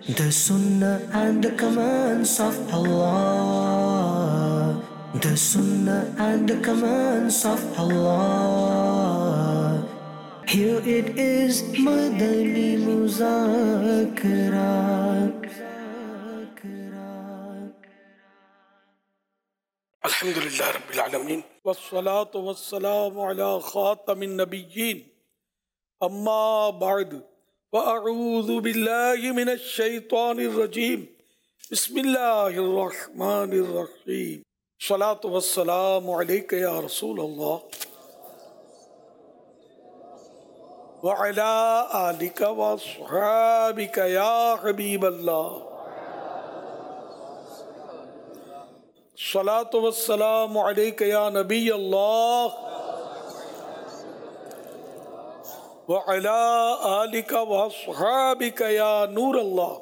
The Sunnah and the commands of Allah. The Sunnah and the commands of Allah. Here it is, Madani Muzakara. الحمدللہ رب العالمین والصلاة والسلام علی خاتم النبیین اما بعد فاعوذ باللہ من الشیطان الرجیم بسم اللہ الرحمن الرحیم الصلاة والسلام علیک یا رسول اللہ وعلی آلک واصحابک یا حبیب اللہ الصلاة والسلام علیک یا نبی اللہ وعلی آلک واصحابک یا نور اللہ۔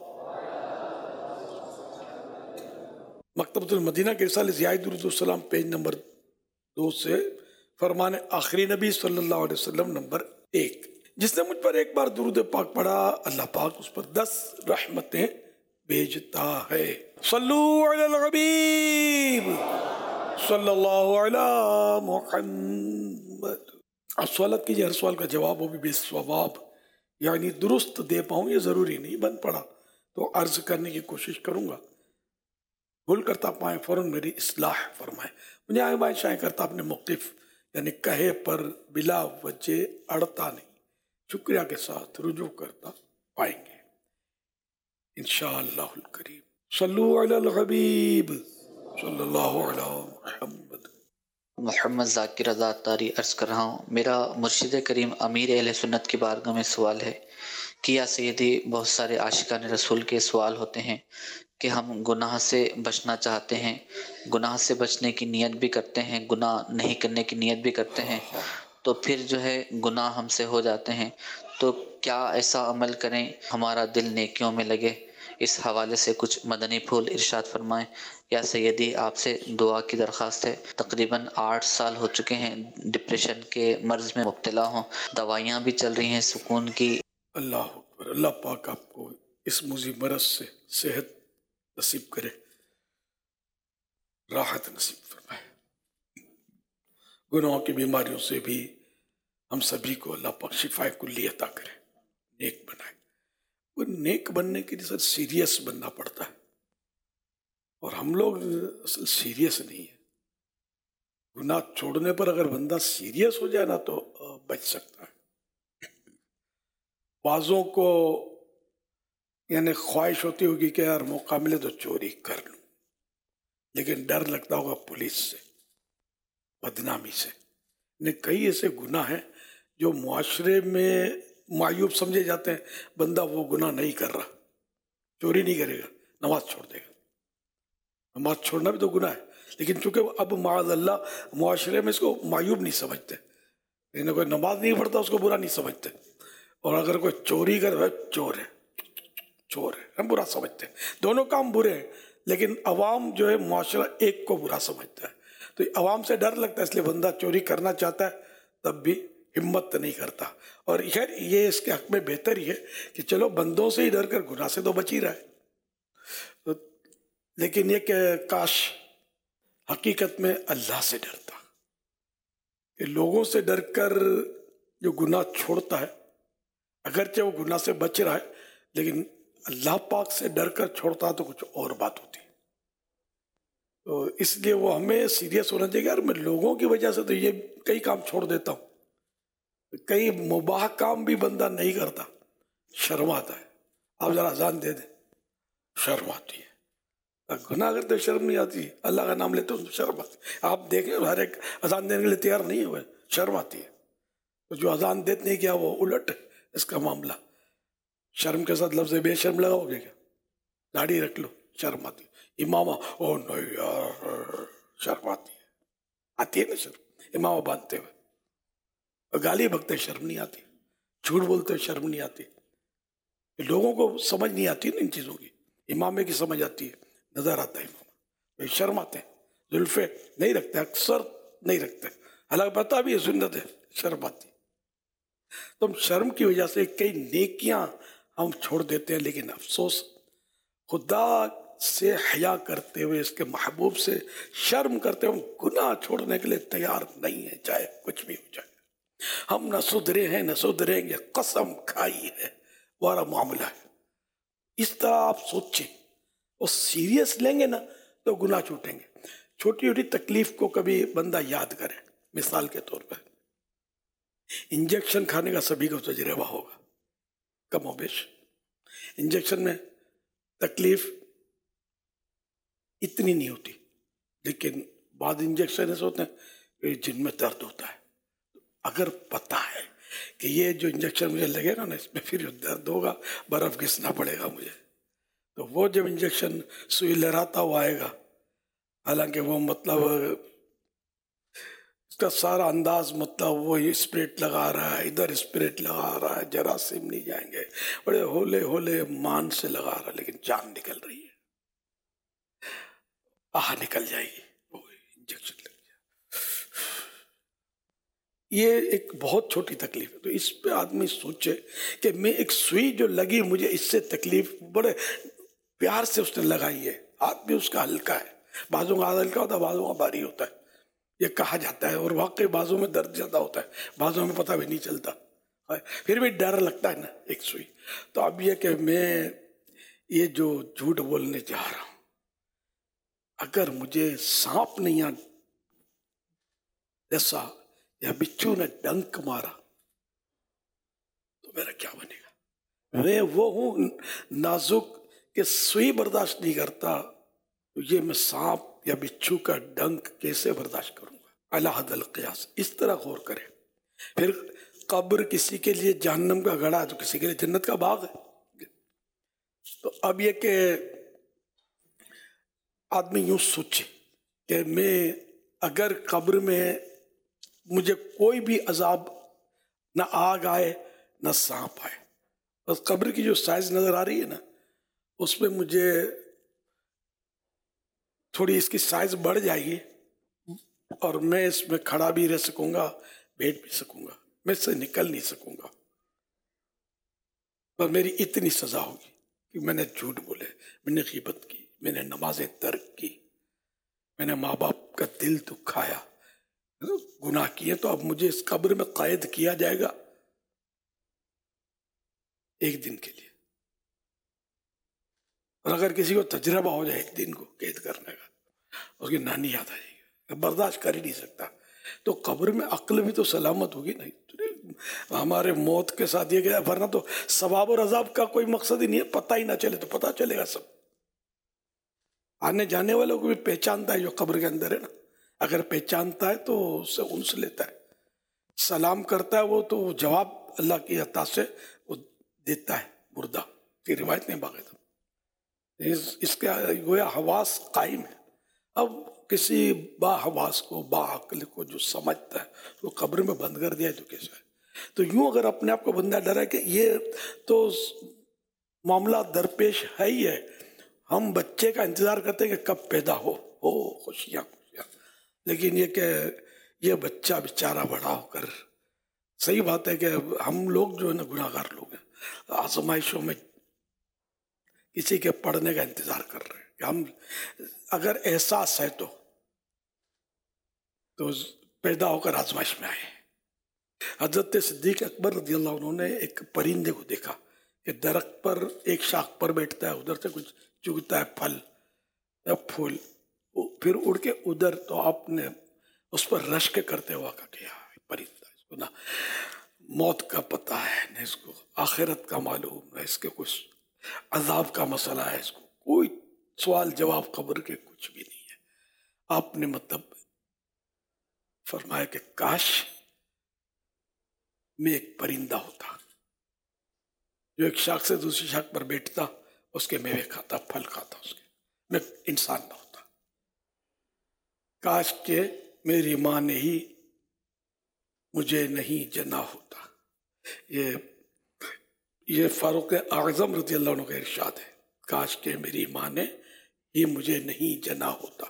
مکتبۃ المدینہ کے رسالہ ضیاء درود السلام پیج نمبر 2 سے فرمان آخری نبی صلی اللہ علیہ وسلم نمبر 1۔ جس نے مجھ پر ایک بار درود پاک پڑھا اللہ پاک اس پر 10 رحمتیں بھیجتا ہے۔ صلو علی الحبیب صلی اللہ علی محمد۔ اب سوالات کیجئے، ہر سوال کا جواب ہو بھی بے ثواب، یعنی درست دے پاؤں یہ ضروری نہیں، بن پڑا تو عرض کرنے کی کوشش کروں گا، بھول کرتا پائیں فوراً میری اصلاح فرمائیں۔ مجھے آئیں بائیں شائیں کرتا اپنے موقف یعنی کہے پر بلا وجہ اڑتا نہیں، شکریہ کے ساتھ رجوع کرتا پائیں گے انشاءاللہ الکریم۔ صلو علی الحبیب صلی اللہ علی محمد۔ محمد ذاکر رضا اتاری عرض کر رہا ہوں، میرا مرشد کریم امیر اہل سنت کی بارگاہ میں سوال ہے کہ یا سیدی، بہت سارے عاشقان رسول کے سوال ہوتے ہیں کہ ہم گناہ سے بچنا چاہتے ہیں، گناہ سے بچنے کی نیت بھی کرتے ہیں، گناہ نہیں کرنے کی نیت بھی کرتے ہیں، تو پھر جو ہے گناہ ہم سے ہو جاتے ہیں، تو کیا ایسا عمل کریں ہمارا دل نیکیوں میں لگے؟ اس حوالے سے کچھ مدنی پھول ارشاد فرمائیں۔ یا سیدی، آپ سے دعا کی درخواست ہے، تقریباً 8 سال ہو چکے ہیں ڈپریشن کے مرض میں مبتلا ہوں، دوائیاں بھی چل رہی ہیں سکون کی۔ اللہ اکبر، اللہ پاک آپ کو اس مضی مرض سے صحت نصیب کرے، راحت نصیب فرمائے، گناہوں کی بیماریوں سے بھی ہم سبھی کو اللہ پاک شفا کلی عطا کرے، نیک بنائے۔ وہ نیک بننے کے لیے سر سیریس بننا پڑتا ہے، اور ہم لوگ اصل سیریس نہیں ہیں۔ گناہ چھوڑنے پر اگر بندہ سیریس ہو جائے نا تو بچ سکتا ہے۔ بعضوں کو یعنی خواہش ہوتی ہوگی کہ یار موقع ملے تو چوری کر لوں، لیکن ڈر لگتا ہوگا پولیس سے، بدنامی سے۔ کئی ایسے گناہ ہیں جو معاشرے میں معیوب سمجھے جاتے ہیں، بندہ وہ گناہ نہیں کر رہا، چوری نہیں کرے گا، نماز چھوڑ دے گا۔ نماز چھوڑنا بھی تو گناہ ہے، لیکن چونکہ اب معاذ اللہ معاشرے میں اس کو معیوب نہیں سمجھتے، لیکن کوئی نماز نہیں پڑھتا اس کو برا نہیں سمجھتے، اور اگر کوئی چوری کرے چور ہے، چور ہے، ہم برا سمجھتے ہیں۔ دونوں کام برے ہیں، لیکن عوام جو ہے معاشرہ ایک کو برا سمجھتا ہے، تو عوام سے ڈر لگتا ہے، اس لیے بندہ چوری کرنا چاہتا ہے تب بھی ہمت نہیں کرتا۔ اور خیر یہ اس کے حق میں بہتر ہی ہے کہ چلو بندوں سے ہی ڈر کر گناہ سے تو بچ ہی رہا ہے، لیکن یہ کہ کاش حقیقت میں اللہ سے ڈرتا، کہ لوگوں سے ڈر کر جو گناہ چھوڑتا ہے اگرچہ وہ گناہ سے بچ رہا ہے، لیکن اللہ پاک سے ڈر کر چھوڑتا تو کچھ اور بات ہوتی ہے۔ تو اس لیے وہ ہمیں سیریس ہونا چاہیے، یار میں لوگوں کی وجہ سے تو یہ کئی کام چھوڑ دیتا ہوں، کئی مباح کام بھی بندہ نہیں کرتا، شرم آتا ہے۔ آپ ذرا اذان دے دیں، شرم آتی ہے، گناہ کرتے شرم نہیں آتی، اللہ کا نام لیتے تو شرم آتی ہے۔ آپ دیکھیں ہر ایک اذان دینے کے لیے تیار نہیں ہوئے، شرم آتی ہے۔ تو جو اذان دیتے نہیں کیا وہ الٹ اس کا معاملہ، شرم کے ساتھ لفظ بے شرم لگاؤ گے کیا؟ داڑھی رکھ لو، شرم آتی ہے۔ امامہ، او نہیں یار، شرم آتی ہے نا شرم، امامہ باندھتے ہوئے گالی بکتے شرم نہیں آتی، جھوٹ بولتے ہوئے شرم نہیں آتی۔ لوگوں کو سمجھ نہیں آتی نا ان چیزوں کی، امامے کی سمجھ آتی ہے، نظر آتا ہے امامہ، شرم آتے ہیں، زلفے نہیں رکھتے، اکثر نہیں رکھتے، حالانکہ پتہ بھی ہے سنت ہے، شرم آتی ہے۔ تو ہم شرم کی وجہ سے کئی نیکیاں ہم چھوڑ دیتے ہیں، لیکن افسوس خدا سے حیا کرتے ہوئے، اس کے محبوب سے شرم کرتے ہوئے گناہ چھوڑنے کے لیے تیار نہیں ہے، چاہے کچھ بھی ہو جائے۔ ہم نہ سدھرے ہیں نہ سدھریں گے، قسم کھائی ہے، ہمارا معاملہ ہے۔ اس طرح آپ سوچیں اور سیریس لیں گے نا تو گناہ چھوٹیں گے۔ چھوٹی چھوٹی تکلیف کو کبھی بندہ یاد کرے۔ مثال کے طور پر انجیکشن کھانے کا سبھی کو تجربہ ہوگا، کم و بیش۔ انجیکشن میں تکلیف اتنی نہیں ہوتی، لیکن بعض انجیکشن ایسے ہوتے ہیں جن میں درد ہوتا ہے۔ اگر پتہ ہے کہ یہ جو انجیکشن مجھے لگے گا نا، اس میں پھر درد ہوگا، برف گھسنا پڑے گا مجھے، تو وہ جب انجیکشن سوئی لہراتا ہوا آئے گا، حالانکہ وہ مطلب اس کا سارا انداز مطلب وہی اسپرٹ لگا رہا ہے، ادھر اسپرٹ لگا رہا ہے، جراثیم نہیں جائیں گے، بڑے ہولے ہولے مان سے لگا رہا ہے، لیکن جان نکل رہی ہے، نکل جائے گی، وہ انجیکشن لگ جائے۔ یہ ایک بہت چھوٹی تکلیف ہے۔ تو اس پہ آدمی سوچے کہ میں ایک سوئی جو لگی مجھے اس سے تکلیف، بڑے پیار سے اس نے لگائی ہے، ہاتھ بھی اس کا ہلکا ہے، بازوں کا ہاتھ ہلکا ہوتا ہے، بازوں کا بھاری ہوتا ہے، یہ کہا جاتا ہے، اور واقعی بازوں میں درد زیادہ ہوتا ہے، بازوں میں پتہ بھی نہیں چلتا، پھر بھی ڈر لگتا ہے نا ایک سوئی۔ تو اب یہ کہ میں یہ جو جھوٹ بولنے جا رہا ہوں، اگر مجھے سانپ نہیں ایسا یا بچھو نے ڈنک مارا تو میرا کیا بنے گا؟ میں وہ ہوں نازک کہ سوئی برداشت نہیں کرتا، تو یہ میں سانپ یا بچھو کا ڈنک کیسے برداشت کروں گا؟ علی حد القیاس۔ اس طرح غور کریں۔ پھر قبر کسی کے لیے جہنم کا گڑھا ہے تو کسی کے لیے جنت کا باغ ہے۔ تو اب یہ کہ آدمی یوں سوچے کہ میں اگر قبر میں مجھے کوئی بھی عذاب، نہ آگ آئے نہ سانپ آئے، بس قبر کی جو سائز نظر آ رہی ہے نا، اس میں مجھے تھوڑی اس کی سائز بڑھ جائے گی، اور میں اس میں کھڑا بھی رہ سکوں گا، بیٹھ بھی سکوں گا، میں اس سے نکل نہیں سکوں گا، پر میری اتنی سزا ہوگی کہ میں نے جھوٹ بولے، میں نے غیبت کی، میں نے نمازیں ترک کی، میں نے ماں باپ کا دل دکھایا، گناہ کیے، تو اب مجھے اس قبر میں قید کیا جائے گا ایک دن کے لیے۔ اور اگر کسی کو تجربہ ہو جائے ایک دن کو قید کرنے کا، اس کی نانی یاد آ جائے گی، برداشت کر ہی نہیں سکتا۔ تو قبر میں عقل بھی تو سلامت ہوگی نہیں؟ ہمارے موت کے ساتھ یہ کہ ورنہ تو ثواب اور عذاب کا کوئی مقصد ہی نہیں ہے، پتہ ہی نہ چلے تو پتہ چلے گا سب۔ آنے جانے والوں کو بھی پہچانتا ہے جو قبر کے اندر ہے نا، اگر پہچانتا ہے تو اس سے انس لیتا ہے، سلام کرتا ہے وہ، تو جواب اللہ کی عطا سے وہ دیتا ہے، مردہ کی روایت نہیں باقاعدہ، اس کا گویا حواس قائم ہے۔ اب کسی با حواس کو، با عقل کو جو سمجھتا ہے وہ قبر میں بند کر دیا تو کیسا ہے؟ تو یوں اگر اپنے آپ کو بندہ ڈرا کہ یہ تو معاملہ درپیش ہے ہی ہے، ہم بچے کا انتظار کرتے ہیں کہ کب پیدا ہو خوشیاں، لیکن یہ کہ یہ بچہ بیچارہ بڑا ہو کر، صحیح بات ہے کہ ہم لوگ جو ہے نا گناہ گار لوگ ہیں، آزمائشوں میں کسی کے پڑھنے کا انتظار کر رہے ہیں کہ ہم، اگر احساس ہے تو پیدا ہو کر آزمائش میں آئے۔ حضرت صدیق اکبر رضی اللہ عنہ نے ایک پرندے کو دیکھا کہ درخت پر ایک شاخ پر بیٹھتا ہے، ادھر سے کچھ چگتا ہے پھل یا پھول، پھر اڑ کے ادھر، تو آپ نے اس پر رشک کرتے ہوا کہا کہ پرندہ، اس کو نہ موت کا پتہ ہے، نہ اس کو آخرت کا معلوم، نہ اس کے کچھ عذاب کا مسئلہ ہے، اس کو کوئی سوال جواب قبر کے کچھ بھی نہیں ہے۔ آپ نے مطلب فرمایا کہ کاش میں ایک پرندہ ہوتا جو ایک شاخ سے دوسری شاخ پر بیٹھتا، اس کے میوے کھاتا، پھل کھاتا، اس کے، میں انسان نہ ہوتا۔ کاش کہ میری ماں نے ہی مجھے نہیں جنا ہوتا۔ یہ فاروق اعظم رضی اللہ عنہ کا ارشاد ہے، کاش کہ میری ماں نے ہی مجھے نہیں جنا ہوتا۔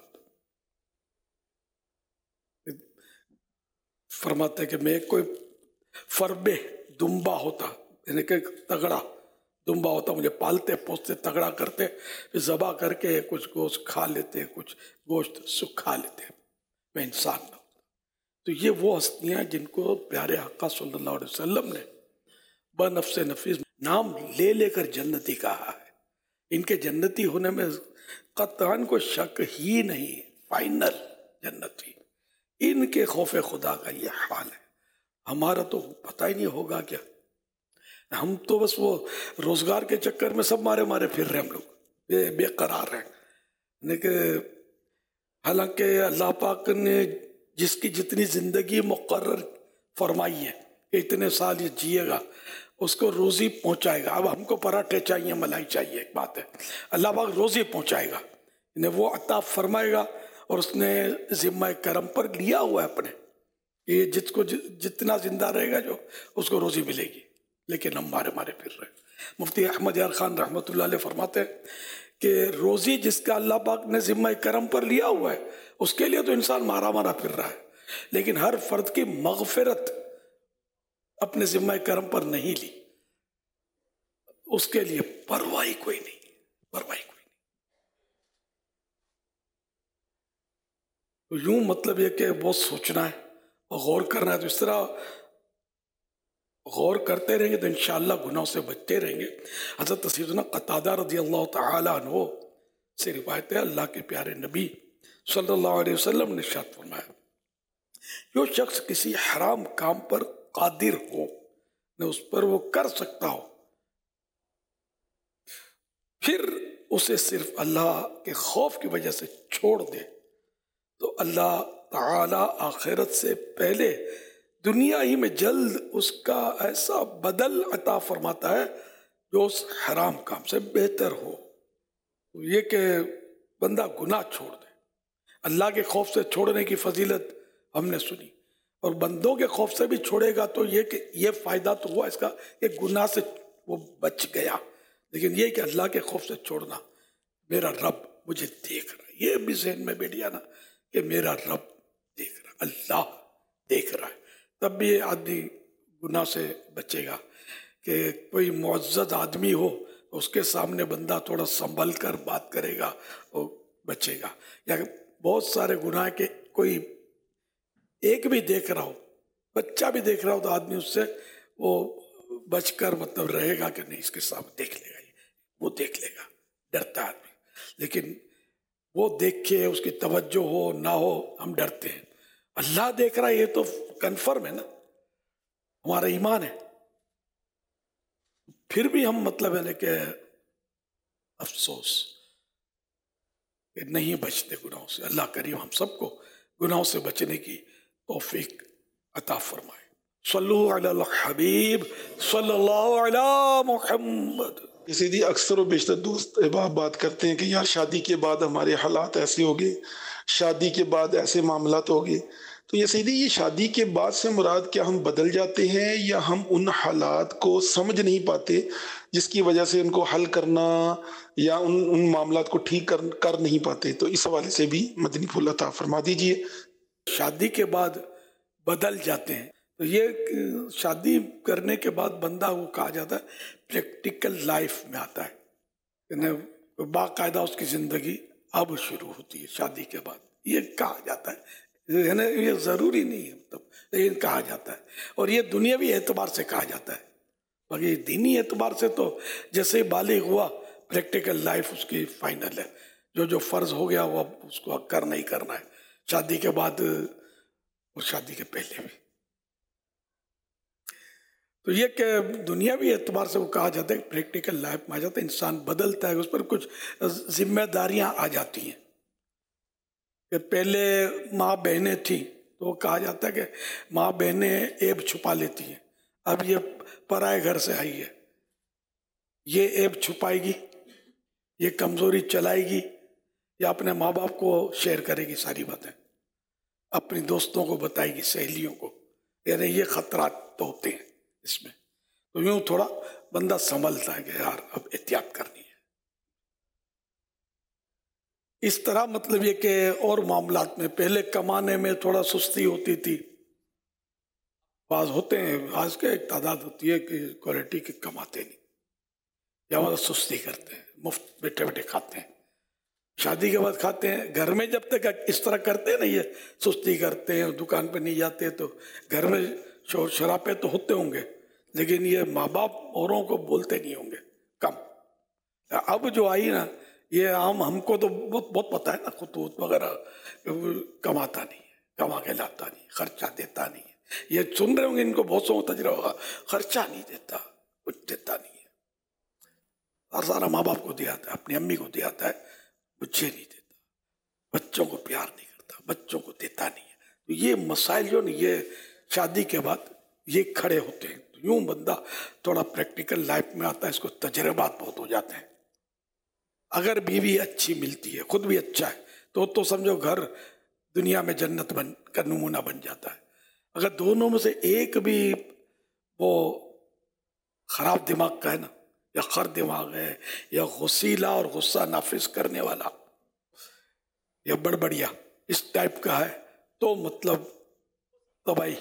فرماتے کہ میں کوئی فربے دمبا ہوتا، یعنی کہ تگڑا، دمبا ہوتا مجھے پالتے پوستے تگڑا کرتے، پھر ذبح کر کے کچھ گوشت کھا لیتے، کچھ گوشت سکھا لیتے، میں انسان نہ ہوتا۔ تو یہ وہ ہستیاں جن کو پیارے آقا صلی اللہ علیہ وسلم نے بنفس نفیس نام لے لے کر جنتی کہا ہے۔ ان کے جنتی ہونے میں قطعاً کوئی شک ہی نہیں، فائنل جنتی۔ ان کے خوف خدا کا یہ حال ہے، ہمارا تو پتہ ہی نہیں ہوگا کیا۔ ہم تو بس وہ روزگار کے چکر میں سب مارے مارے پھر رہے، ہم لوگ بے قرار ہیں۔ لیکن حالانکہ اللہ پاک نے جس کی جتنی زندگی مقرر فرمائی ہے کہ اتنے سال یہ جیے گا، اس کو روزی پہنچائے گا۔ اب ہم کو پراٹھے چاہیے، ملائی چاہیے، ایک بات ہے، اللہ پاک روزی پہنچائے گا، انہیں وہ عطا فرمائے گا، اور اس نے ذمہ کرم پر لیا ہوا ہے اپنے کہ جس کو جتنا زندہ رہے گا جو اس کو روزی ملے گی۔ لیکن ہم مارے مارے پھر رہے۔ مفتی احمد یار خان رحمۃ اللہ علیہ فرماتے ہیں کہ روزی جس کا اللہ پاک نے ذمہ کرم پر لیا ہوا ہے اس کے لیے تو انسان مارا مارا پھر رہا ہے، لیکن ہر فرد کی مغفرت اپنے ذمہ کرم پر نہیں لی، اس کے لیے پرواہی کوئی نہیں، پرواہی کوئی نہیں۔ تو یوں مطلب یہ کہ بہت سوچنا ہے اور غور کرنا ہے۔ تو اس طرح غور کرتے رہیں گے تو انشاءاللہ گناہوں سے بچتے رہیں گے۔ حضرت سیدنا قتادہ رضی اللہ تعالی عنہ سے روایت ہے، اللہ کے پیارے نبی صلی اللہ علیہ وسلم نے ارشاد فرمایا، جو شخص کسی حرام کام پر قادر ہو، نہ اس پر وہ کر سکتا ہو، پھر اسے صرف اللہ کے خوف کی وجہ سے چھوڑ دے، تو اللہ تعالی آخرت سے پہلے دنیا ہی میں جلد اس کا ایسا بدل عطا فرماتا ہے جو اس حرام کام سے بہتر ہو۔ یہ کہ بندہ گناہ چھوڑ دے، اللہ کے خوف سے چھوڑنے کی فضیلت ہم نے سنی، اور بندوں کے خوف سے بھی چھوڑے گا تو یہ کہ یہ فائدہ تو ہوا اس کا کہ گناہ سے وہ بچ گیا، لیکن یہ کہ اللہ کے خوف سے چھوڑنا، میرا رب مجھے دیکھ رہا ہے، یہ بھی ذہن میں بیٹھ گیا نا کہ میرا رب دیکھ رہا ہے، اللہ دیکھ رہا ہے، تب بھی یہ آدمی گناہ سے بچے گا۔ کہ کوئی معزز آدمی ہو اس کے سامنے بندہ تھوڑا سنبھل کر بات کرے گا اور بچے گا، یا بہت سارے گناہ کے کوئی ایک بھی دیکھ رہا ہو، بچہ بھی دیکھ رہا ہو، تو آدمی اس سے وہ بچ کر مطلب رہے گا کہ نہیں اس کے سامنے دیکھ لے گا، وہ دیکھ لے گا، ڈرتا ہے آدمی۔ لیکن وہ دیکھے اس کی توجہ ہو نہ ہو ہم ڈرتے ہیں، اللہ دیکھ رہا ہے یہ تو کنفرم ہے نا، ہمارا ایمان ہے، پھر بھی ہم مطلب ہے کہ افسوس کہ نہیں بچتے گناہوں سے۔ اللہ کریم ہم سب کو گناہوں سے بچنے کی توفیق عطا فرمائے۔ صلو علی الحبیب صلی اللہ علی محمد۔ سیدھی اکثر و بیشتر دوست احباب بات کرتے ہیں کہ یار شادی کے بعد ہمارے حالات ایسے ہو گئے، شادی کے بعد ایسے معاملات ہو گئے۔ تو یہ سیدھی یہ شادی کے بعد سے مراد کیا ہم بدل جاتے ہیں، یا ہم ان حالات کو سمجھ نہیں پاتے جس کی وجہ سے ان کو حل کرنا یا ان معاملات کو ٹھیک کر نہیں پاتے؟ تو اس حوالے سے بھی مدنی پھول عطا فرما دیجئے۔ شادی کے بعد بدل جاتے ہیں، تو یہ شادی کرنے کے بعد بندہ وہ کہا جاتا ہے پریکٹیکل لائف میں آتا ہے، یعنی باقاعدہ اس کی زندگی اب شروع ہوتی ہے شادی کے بعد، یہ کہا جاتا ہے، یعنی یہ ضروری نہیں ہے مطلب، لیکن کہا جاتا ہے، اور یہ دنیاوی اعتبار سے کہا جاتا ہے، باقی دینی اعتبار سے تو جیسے بالغ ہوا پریکٹیکل لائف اس کی فائنل ہے، جو فرض ہو گیا وہ اب اس کو کرنا ہی کرنا ہے، شادی کے بعد اور شادی کے پہلے بھی۔ تو یہ کہ دنیاوی اعتبار سے وہ کہا جاتا ہے کہ پریکٹیکل لائف میں آ جاتا ہے، انسان بدلتا ہے، اس پر کچھ ذمہ داریاں آ جاتی ہیں۔ کہ پہلے ماں بہنیں تھیں تو وہ کہا جاتا ہے کہ ماں بہنیں عیب چھپا لیتی ہیں، اب یہ پرائے گھر سے آئی ہے، یہ عیب چھپائے گی، یہ کمزوری چلائے گی، یا اپنے ماں باپ کو شیئر کرے گی ساری باتیں، اپنی دوستوں کو بتائے گی، سہیلیوں کو، یعنی یہ خطرات تو ہوتے ہیں اس میں۔ تو یوں تھوڑا بندہ سنبھلتا ہے کہ یار اب احتیاط کرنی ہے۔ اس طرح مطلب یہ کہ اور معاملات میں پہلے کمانے میں تھوڑا سستی ہوتی تھی، بعض ہوتے ہیں، آج کے ایک تعداد ہوتی ہے کہ کوالٹی کے کماتے نہیں، یا مطلب سستی کرتے ہیں، مفت بیٹھے بیٹھے کھاتے ہیں، شادی کے بعد کھاتے ہیں، گھر میں جب تک اس طرح کرتے ہیں نا، یہ سستی کرتے ہیں، دکان پہ نہیں جاتے، تو گھر میں شور شرابے تو ہوتے ہوں گے، لیکن یہ ماں باپ اوروں کو بولتے نہیں ہوں گے، کم۔ اب جو آئی نا یہ عام، ہم کو تو بہت پتہ ہے نا، خطوط وغیرہ کماتا نہیں ہے، کما کے لاتا نہیں، خرچہ دیتا نہیں ہے، یہ سن رہے ہوں گے، ان کو بہت سو تجربہ ہوگا، خرچہ نہیں دیتا، کچھ دیتا نہیں ہے، اور سارا ماں باپ کو دیا ہے، اپنی امی کو دیا ہے، مجھے نہیں دیتا، بچوں کو پیار نہیں کرتا، بچوں کو دیتا نہیں ہے۔ تو یہ مسائل جو نہیں، یہ شادی کے بعد یہ کھڑے ہوتے ہیں، تو یوں بندہ تھوڑا پریکٹیکل لائف میں آتا ہے، اس کو تجربات بہت ہو جاتے ہیں۔ اگر بیوی اچھی ملتی ہے، خود بھی اچھا ہے، تو سمجھو گھر دنیا میں جنت کا نمونہ بن جاتا ہے۔ اگر دونوں میں سے ایک بھی وہ خراب دماغ کا ہے نا، یا خر دماغ ہے، یا غسیلہ اور غصہ نافذ کرنے والا، یا بڑبڑیا اس ٹائپ کا ہے، تو مطلب تباہی۔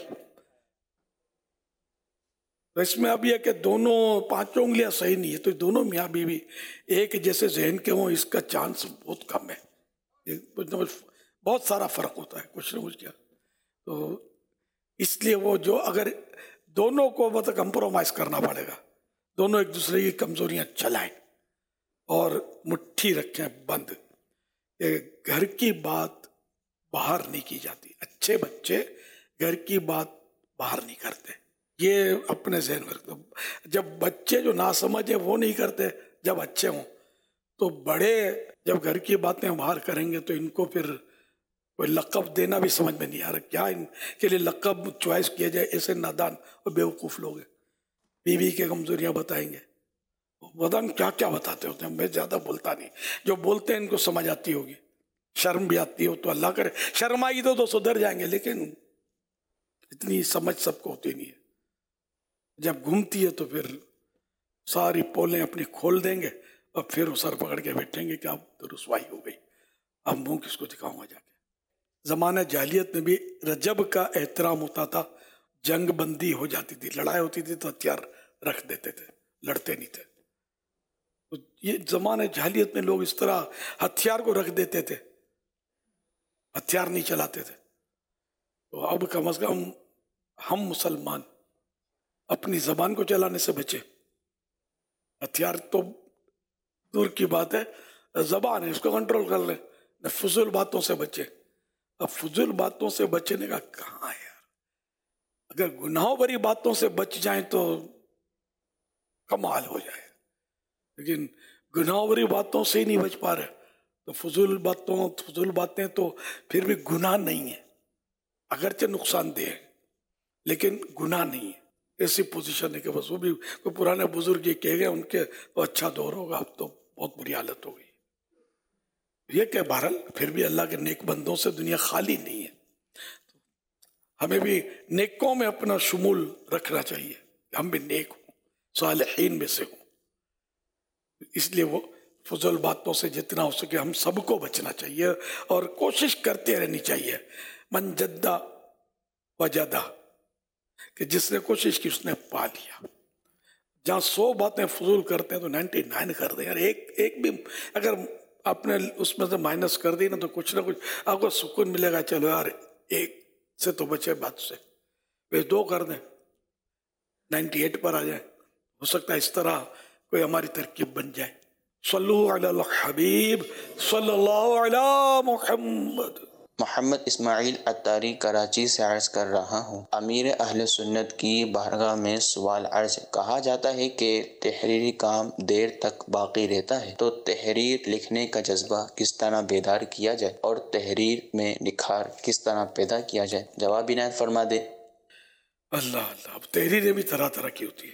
تو اس میں اب یہ کہ دونوں پانچوں انگلیاں صحیح نہیں ہے، تو دونوں میاں بیوی ایک جیسے ذہن کے ہوں، اس کا چانس بہت کم ہے، بہت سارا فرق ہوتا ہے کچھ نہ کچھ کیا۔ تو اس لیے وہ جو اگر دونوں کو مطلب کمپرومائز کرنا پڑے گا، دونوں ایک دوسرے کی کمزوریاں چلائیں اور مٹھی رکھیں بند، گھر کی بات باہر نہیں کی جاتی، اچھے بچے گھر کی بات باہر نہیں کرتے، یہ اپنے ذہن میں رکھتے۔ جب بچے جو ناسمجھ ہیں وہ نہیں کرتے جب اچھے ہوں، تو بڑے جب گھر کی باتیں باہر کریں گے تو ان کو پھر کوئی لقب دینا بھی سمجھ میں نہیں آ رہا، کیا ان کے لیے لقب چوائس کیا جائے، ایسے نادان اور بیوقوف لوگ ہیں۔ بیوی کی کمزوریاں بتائیں گے، بدن کیا کیا بتاتے ہوتے ہیں، میں زیادہ بولتا نہیں، جو بولتے ہیں ان کو سمجھ آتی ہوگی، شرم بھی آتی ہو تو اللہ کرے شرم آئی تو سدھر جائیں گے، لیکن اتنی سمجھ سب کو ہوتی نہیں ہے۔ جب گھومتی ہے تو پھر ساری پولیں اپنی کھول دیں گے اور پھر سر پکڑ کے بیٹھیں گے کہ اب تو رسوائی ہو گئی، اب منہ کس کو دکھاؤں گا جا کے۔ زمانہ جاہلیت میں بھی رجب کا احترام ہوتا تھا، جنگ بندی ہو جاتی تھی، لڑائی ہوتی تھی تو ہتھیار رکھ دیتے تھے، لڑتے نہیں تھے۔ تو یہ زمانہ جاہلیت میں لوگ اس طرح ہتھیار کو رکھ دیتے تھے، ہتھیار نہیں چلاتے تھے۔ تو اب کم از کم ہم مسلمان اپنی زبان کو چلانے سے بچے، ہتھیار تو دور کی بات ہے، زبان ہے اس کو کنٹرول کر لیں، فضول باتوں سے بچے۔ اب فضول باتوں سے بچنے کا کہاں ہے یار، اگر گناہوں بھری باتوں سے بچ جائیں تو کمال ہو جائے، لیکن گناہوں بھری باتوں سے ہی نہیں بچ پا رہے، تو فضول باتیں تو پھر بھی گناہ نہیں ہے، اگرچہ نقصان دہ ہے لیکن گناہ نہیں ہے۔ ایسی پوزیشن ہے کہ بس وہ بھی کوئی پرانے بزرگ یہ کہہ گئے، ان کے تو اچھا دور ہوگا، اب تو بہت بری حالت ہو گئی۔ یہ کہ بہرحال پھر بھی اللہ کے نیک بندوں سے دنیا خالی نہیں ہے، ہمیں بھی نیکوں میں اپنا شمول رکھنا چاہیے، ہم بھی نیک ہوں، صالحین میں سے ہوں۔ اس لیے وہ فضول باتوں سے جتنا ہو سکے ہم سب کو بچنا چاہیے اور کوشش کرتے رہنی چاہیے۔ من جدہ وجدہ، کہ جس نے کوشش کی اس نے پا لیا۔ جہاں 100 باتیں فضول کرتے ہیں تو 99 کر دیں، ایک بھی اگر آپ نے اس میں سے مائنس کر دی نا تو کچھ نہ کچھ آپ کو سکون ملے گا، چلو یار ایک سے تو بچے بات سے، پھر 2 کر دیں 98 پر آ جائیں، ہو سکتا ہے اس طرح کوئی ہماری ترکیب بن جائے۔ صلو علی الحبیب صلی اللہ علی محمد۔ محمد اسماعیل عطاری کراچی سے عرض کر رہا ہوں، امیر اہل سنت کی بارگاہ میں سوال عرض۔ کہا جاتا ہے کہ تحریری کام دیر تک باقی رہتا ہے، تو تحریر لکھنے کا جذبہ کس طرح بیدار کیا جائے اور تحریر میں نکھار کس طرح پیدا کیا جائے؟ جواب عنایت فرما دے۔ اللہ اللہ، اب تحریریں بھی طرح طرح کی ہوتی ہے،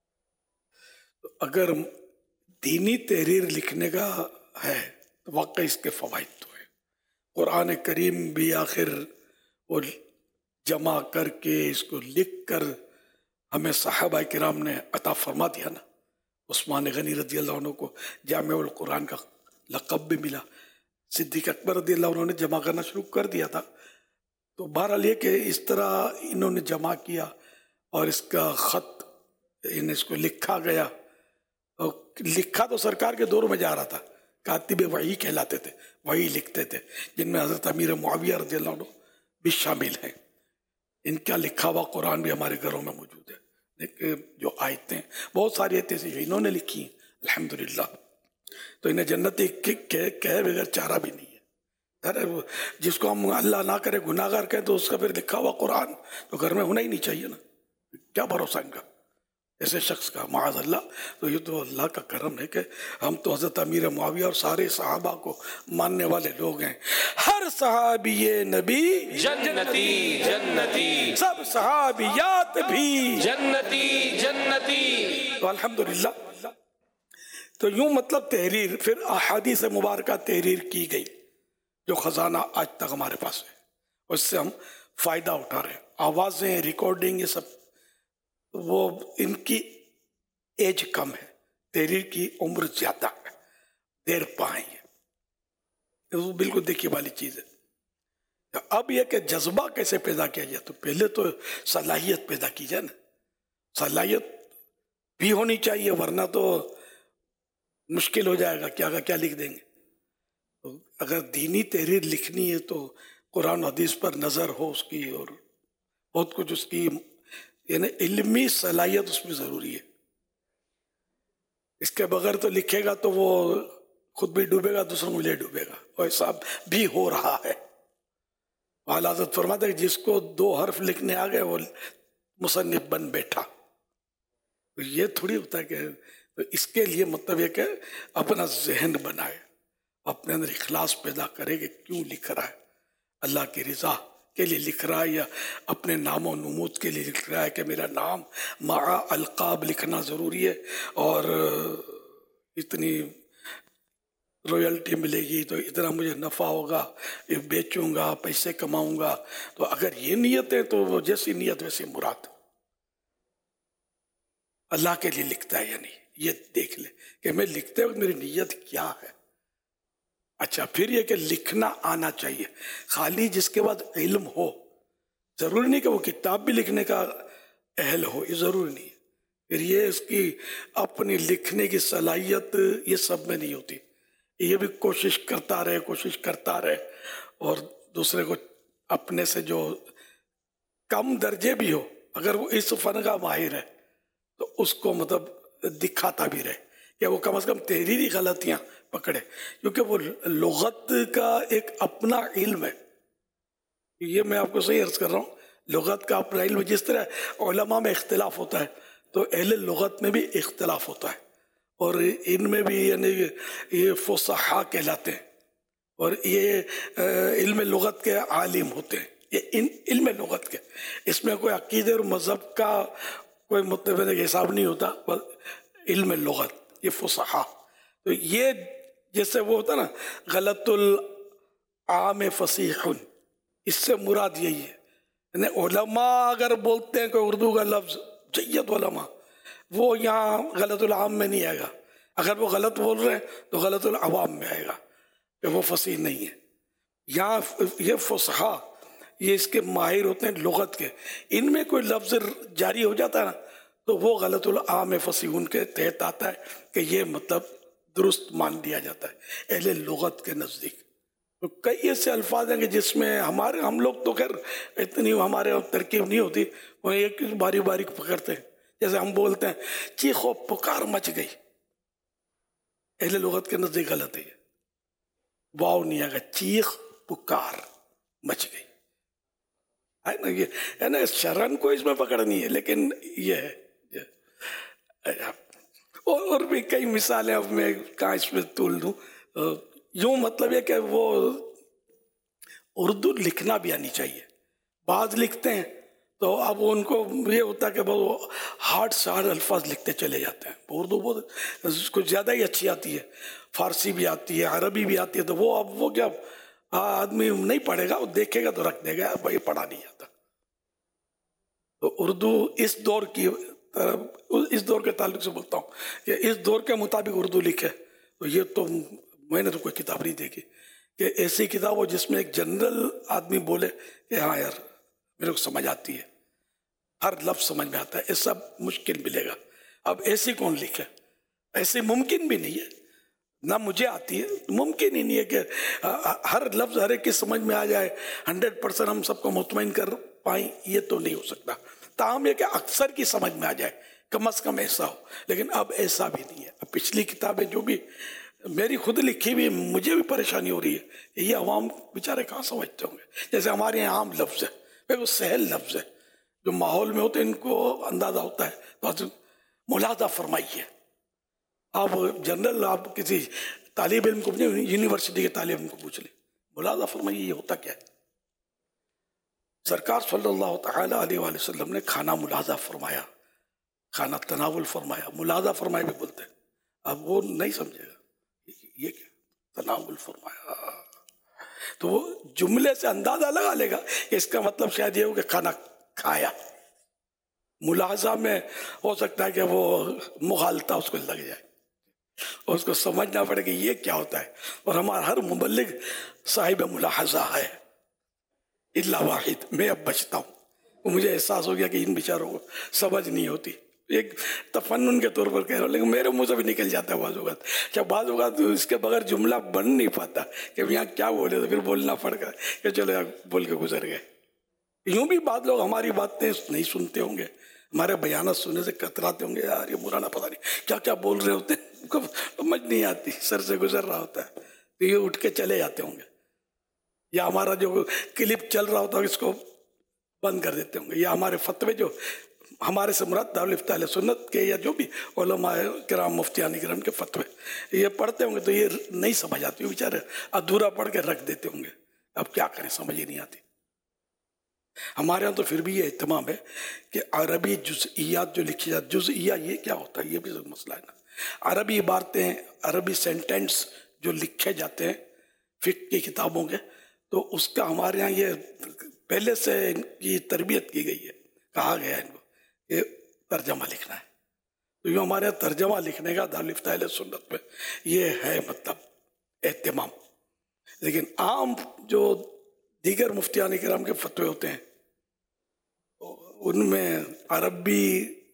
اگر دینی تحریر لکھنے کا ہے تو واقعی اس کے فوائد تو ہے۔ قرآن کریم بھی آخر وہ جمع کر کے اس کو لکھ کر ہمیں صحابہ کرام نے عطا فرما دیا نا۔ عثمان غنی رضی اللہ عنہ کو جامع القرآن کا لقب بھی ملا، صدیق اکبر رضی اللہ عنہ نے جمع کرنا شروع کر دیا تھا۔ تو بہرحال یہ کہ اس طرح انہوں نے جمع کیا اور اس کا خط اس کو لکھا گیا، اور لکھا تو سرکار کے دور میں جا رہا تھا، کاتب وحی کہلاتے تھے، وحی لکھتے تھے، جن میں حضرت امیر معاویہ رضی اللہ عنہ بھی شامل ہیں. ان کا لکھا ہوا قرآن بھی ہمارے گھروں میں موجود ہے. جو آیتیں بہت ساری آیتیں انہوں نے لکھی ہیں الحمدللہ. تو انہیں جنتی کہے بغیر چارہ بھی نہیں ہے. جس کو ہم اللہ نہ کرے گناہ گار کہیں تو اس کا پھر لکھا ہوا قرآن تو گھر میں ہونا ہی نہیں چاہیے نا. کیا بھروسہ ان کا ایسے شخص کا، معاذ اللہ. تو یہ تو اللہ کا کرم ہے کہ ہم تو حضرت امیر معاویہ اور سارے صحابہ کو ماننے والے لوگ ہیں. ہر صحابی نبی جنتی جنتی، سب صحابیات بھی جنتی جنتی. تو الحمدللہ. تو یوں مطلب تحریر، پھر احادیث مبارکہ تحریر کی گئی جو خزانہ آج تک ہمارے پاس ہے، اس سے ہم فائدہ اٹھا رہے ہیں. آوازیں، ریکارڈنگ، یہ سب وہ ان کی ایج کم ہے، تحریر کی عمر زیادہ ہے، دیر پائیں گے. وہ بالکل دیکھنے والی چیز ہے. اب یہ کہ جذبہ کیسے پیدا کیا جائے، تو پہلے تو صلاحیت پیدا کی جائے نا. صلاحیت بھی ہونی چاہیے، ورنہ تو مشکل ہو جائے گا، کیا لکھ دیں گے. تو اگر دینی تحریر لکھنی ہے تو قرآن و حدیث پر نظر ہو اس کی، اور بہت کچھ اس کی یعنی علمی صلاحیت اس میں ضروری ہے. اس کے بغیر تو لکھے گا تو وہ خود بھی ڈوبے گا، دوسروں کو لے ڈوبے گا. اور ایسا بھی ہو رہا ہے. اعلیٰ حضرت فرماتے ہیں کہ جس کو 2 حرف لکھنے آ گئے وہ مصنف بن بیٹھا. تو یہ تھوڑی ہوتا ہے کہ تو اس کے لیے مطلب یہ کہ اپنا ذہن بنائے، اپنے اندر اخلاص پیدا کرے کہ کیوں لکھ رہا ہے، اللہ کی رضا کے لیے لکھ رہا ہے یا اپنے نام و نمود کے لیے لکھ رہا ہے کہ میرا نام مع القاب لکھنا ضروری ہے اور اتنی رویلٹی ملے گی تو اتنا مجھے نفع ہوگا، یہ بیچوں گا، پیسے کماؤں گا. تو اگر یہ نیت ہے تو وہ جیسی نیت ویسی مراد. اللہ کے لیے لکھتا ہے یا نہیں یہ دیکھ لے کہ میں لکھتے وقت میری نیت کیا ہے. اچھا، پھر یہ کہ لکھنا آنا چاہیے. خالی جس کے بعد علم ہو، ضروری نہیں کہ وہ کتاب بھی لکھنے کا اہل ہو، یہ ضروری نہیں. پھر یہ اس کی اپنی لکھنے کی صلاحیت یہ سب میں نہیں ہوتی. یہ بھی کوشش کرتا رہے اور دوسرے کو اپنے سے جو کم درجے بھی ہو، اگر وہ اس فن کا ماہر ہے تو اس کو مطلب دکھاتا بھی رہے کہ وہ کم از کم تحریری غلطیاں پکڑے، کیونکہ وہ لغت کا ایک اپنا علم ہے. یہ میں آپ کو صحیح عرض کر رہا ہوں، لغت کا اپنا علم. جس طرح علماء میں اختلاف ہوتا ہے تو اہل لغت میں بھی اختلاف ہوتا ہے، اور ان میں بھی یعنی یہ فصحاء کہلاتے ہیں اور یہ علم لغت کے عالم ہوتے ہیں. یہ علم لغت کے، اس میں کوئی عقیدے اور مذہب کا کوئی مطلب حساب نہیں ہوتا. علم لغت یہ فصحاء. تو یہ جیسے وہ ہوتا نا غلط العام فصیح، اس سے مراد یہی ہے. یعنی علماء اگر بولتے ہیں کوئی اردو کا لفظ، جید علماء، وہ یہاں غلط العام میں نہیں آئے گا. اگر وہ غلط بول رہے ہیں تو غلط العوام میں آئے گا کہ وہ فصیح نہیں ہے. یہاں یہ فصحاء یہ اس کے ماہر ہوتے ہیں لغت کے. ان میں کوئی لفظ جاری ہو جاتا ہے نا تو وہ غلط العام فصیح ان کے تحت آتا ہے کہ یہ مطلب درست مان لیا جاتا ہے اہل لغت کے نزدیک. تو کئی ایسے الفاظ ہیں کہ جس میں ہم لوگ تو خیر اتنی ہمارے ترکیب نہیں ہوتی، وہ ایک باریک باریک پکڑتے ہیں. جیسے ہم بولتے ہیں چیخ و پکار مچ گئی، اہل لغت کے نزدیک غلط ہے. واو نہیں آگا، چیخ پکار مچ گئی ہے نا. یہ ہے نا، شرن کو اس میں پکڑنی ہے، لیکن یہ ہے. اور بھی کئی مثالیں اب میں کہاں اس میں تول دوں. یوں مطلب ہے کہ وہ اردو لکھنا بھی آنی چاہیے. بعض لکھتے ہیں تو اب ان کو یہ ہوتا ہے کہ وہ ہارڈ سے ہارڈ الفاظ لکھتے چلے جاتے ہیں. اردو بہت کچھ زیادہ ہی اچھی آتی ہے، فارسی بھی آتی ہے، عربی بھی آتی ہے. تو وہ اب وہ کیا آدمی نہیں پڑھے گا، وہ دیکھے گا تو رکھ دے گا، بھائی پڑھا نہیں جاتا. تو اردو اس دور کے تعلق سے بولتا ہوں کہ اس دور کے مطابق اردو لکھے. تو یہ تو میں نے تو کوئی کتاب نہیں دیکھی کہ ایسی کتاب ہو جس میں ایک جنرل آدمی بولے کہ ہاں یار میرے کو سمجھ آتی ہے، ہر لفظ سمجھ میں آتا ہے. یہ سب مشکل ملے گا. اب ایسی کون لکھے؟ ایسے ممکن بھی نہیں ہے، نہ مجھے آتی ہے، ممکن ہی نہیں ہے کہ ہر لفظ ہر ایک کی سمجھ میں آ جائے، 100% ہم سب کو مطمئن کر پائیں، یہ تو نہیں ہو سکتا۔ تاہم یہ کہ اکثر کی سمجھ میں آ جائے، کم از کم ایسا ہو، لیکن اب ایسا بھی نہیں ہے۔ اب پچھلی کتابیں جو بھی میری خود لکھی بھی، مجھے بھی پریشانی ہو رہی ہے کہ یہ عوام بیچارے کہاں سمجھتے ہوں گے۔ جیسے ہمارے یہاں عام لفظ ہے، وہ سہل لفظ ہے، جو ماحول میں ہوتے ہیں ان کو اندازہ ہوتا ہے، تو ملاحظہ فرمائیے۔ آپ جنرل آپ کسی طالب علم کو یونیورسٹی کے طالب علم کو پوچھ لیں، ملاحظہ فرمائیے یہ ہوتا کیا ہے۔ سرکار صلی اللہ تعالی علیہ وآلہ وسلم نے کھانا ملاحظہ فرمایا، کھانا تناول فرمایا، ملاحظہ فرمایا بھی بولتے ہیں۔ اب وہ نہیں سمجھے گا یہ کیا تناول فرمایا، تو وہ جملے سے اندازہ لگا لے گا کہ اس کا مطلب شاید یہ ہو کہ کھانا کھایا۔ ملاحظہ میں ہو سکتا ہے کہ وہ مغالطہ اس کو لگ جائے، اور اس کو سمجھنا پڑے کہ یہ کیا ہوتا ہے۔ اور ہمارا ہر مبلغ صاحب ملاحظہ ہے، الا واحد، میں اب بچتا ہوں۔ مجھے احساس ہو گیا کہ ان بیچاروں کو سمجھ نہیں ہوتی، ایک تفنن کے طور پر کہہ رہا ہوں، لیکن میرے منہ سے بھی نکل جاتا ہے بعض اوقات۔ جب بعض اوقات اس کے بغیر جملہ بن نہیں پاتا کہ یہاں کیا بولے، تو پھر بولنا پڑ گا کہ چلو بول کے گزر گئے۔ یوں بھی بعض لوگ ہماری باتیں نہیں سنتے ہوں گے، ہمارے بیانات سننے سے کتراتے ہوں گے، یار یہ مولانا پتہ نہیں کیا کیا بول رہے ہوتے ہیں، کو سمجھ نہیں آتی، سر سے گزر رہا ہوتا ہے، تو یہ اٹھ کے چلے جاتے ہوں گے، یا ہمارا جو کلپ چل رہا ہوتا ہے اس کو بند کر دیتے ہوں گے، یا ہمارے فتوے جو ہمارے سے مراد دارالفتہ اہل سنت کے یا جو بھی علماء کرام مفتیان کرام کے فتوے یہ پڑھتے ہوں گے تو یہ نہیں سمجھ آتی، بیچارے ادھورا پڑھ کے رکھ دیتے ہوں گے، اب کیا کریں سمجھ ہی نہیں آتی۔ ہمارے ہاں تو پھر بھی یہ اہتمام ہے کہ عربی جزئیات جو لکھی جاتی، جزئیہ یہ کیا ہوتا ہے، یہ بھی مسئلہ ہے نا۔ عربی عبارتیں، عربی سینٹینس جو لکھے جاتے ہیں فقہ کی کتابوں کے، تو اس کا ہمارے ہاں یہ پہلے سے ان کی تربیت کی گئی ہے، کہا گیا ہے ان کو کہ ترجمہ لکھنا ہے، تو یہ ہمارے یہاں ترجمہ لکھنے کا دارالفتہ اہل سنت میں یہ ہے مطلب اہتمام۔ لیکن عام جو دیگر مفتیان کرام کے فتوے ہوتے ہیں ان میں عربی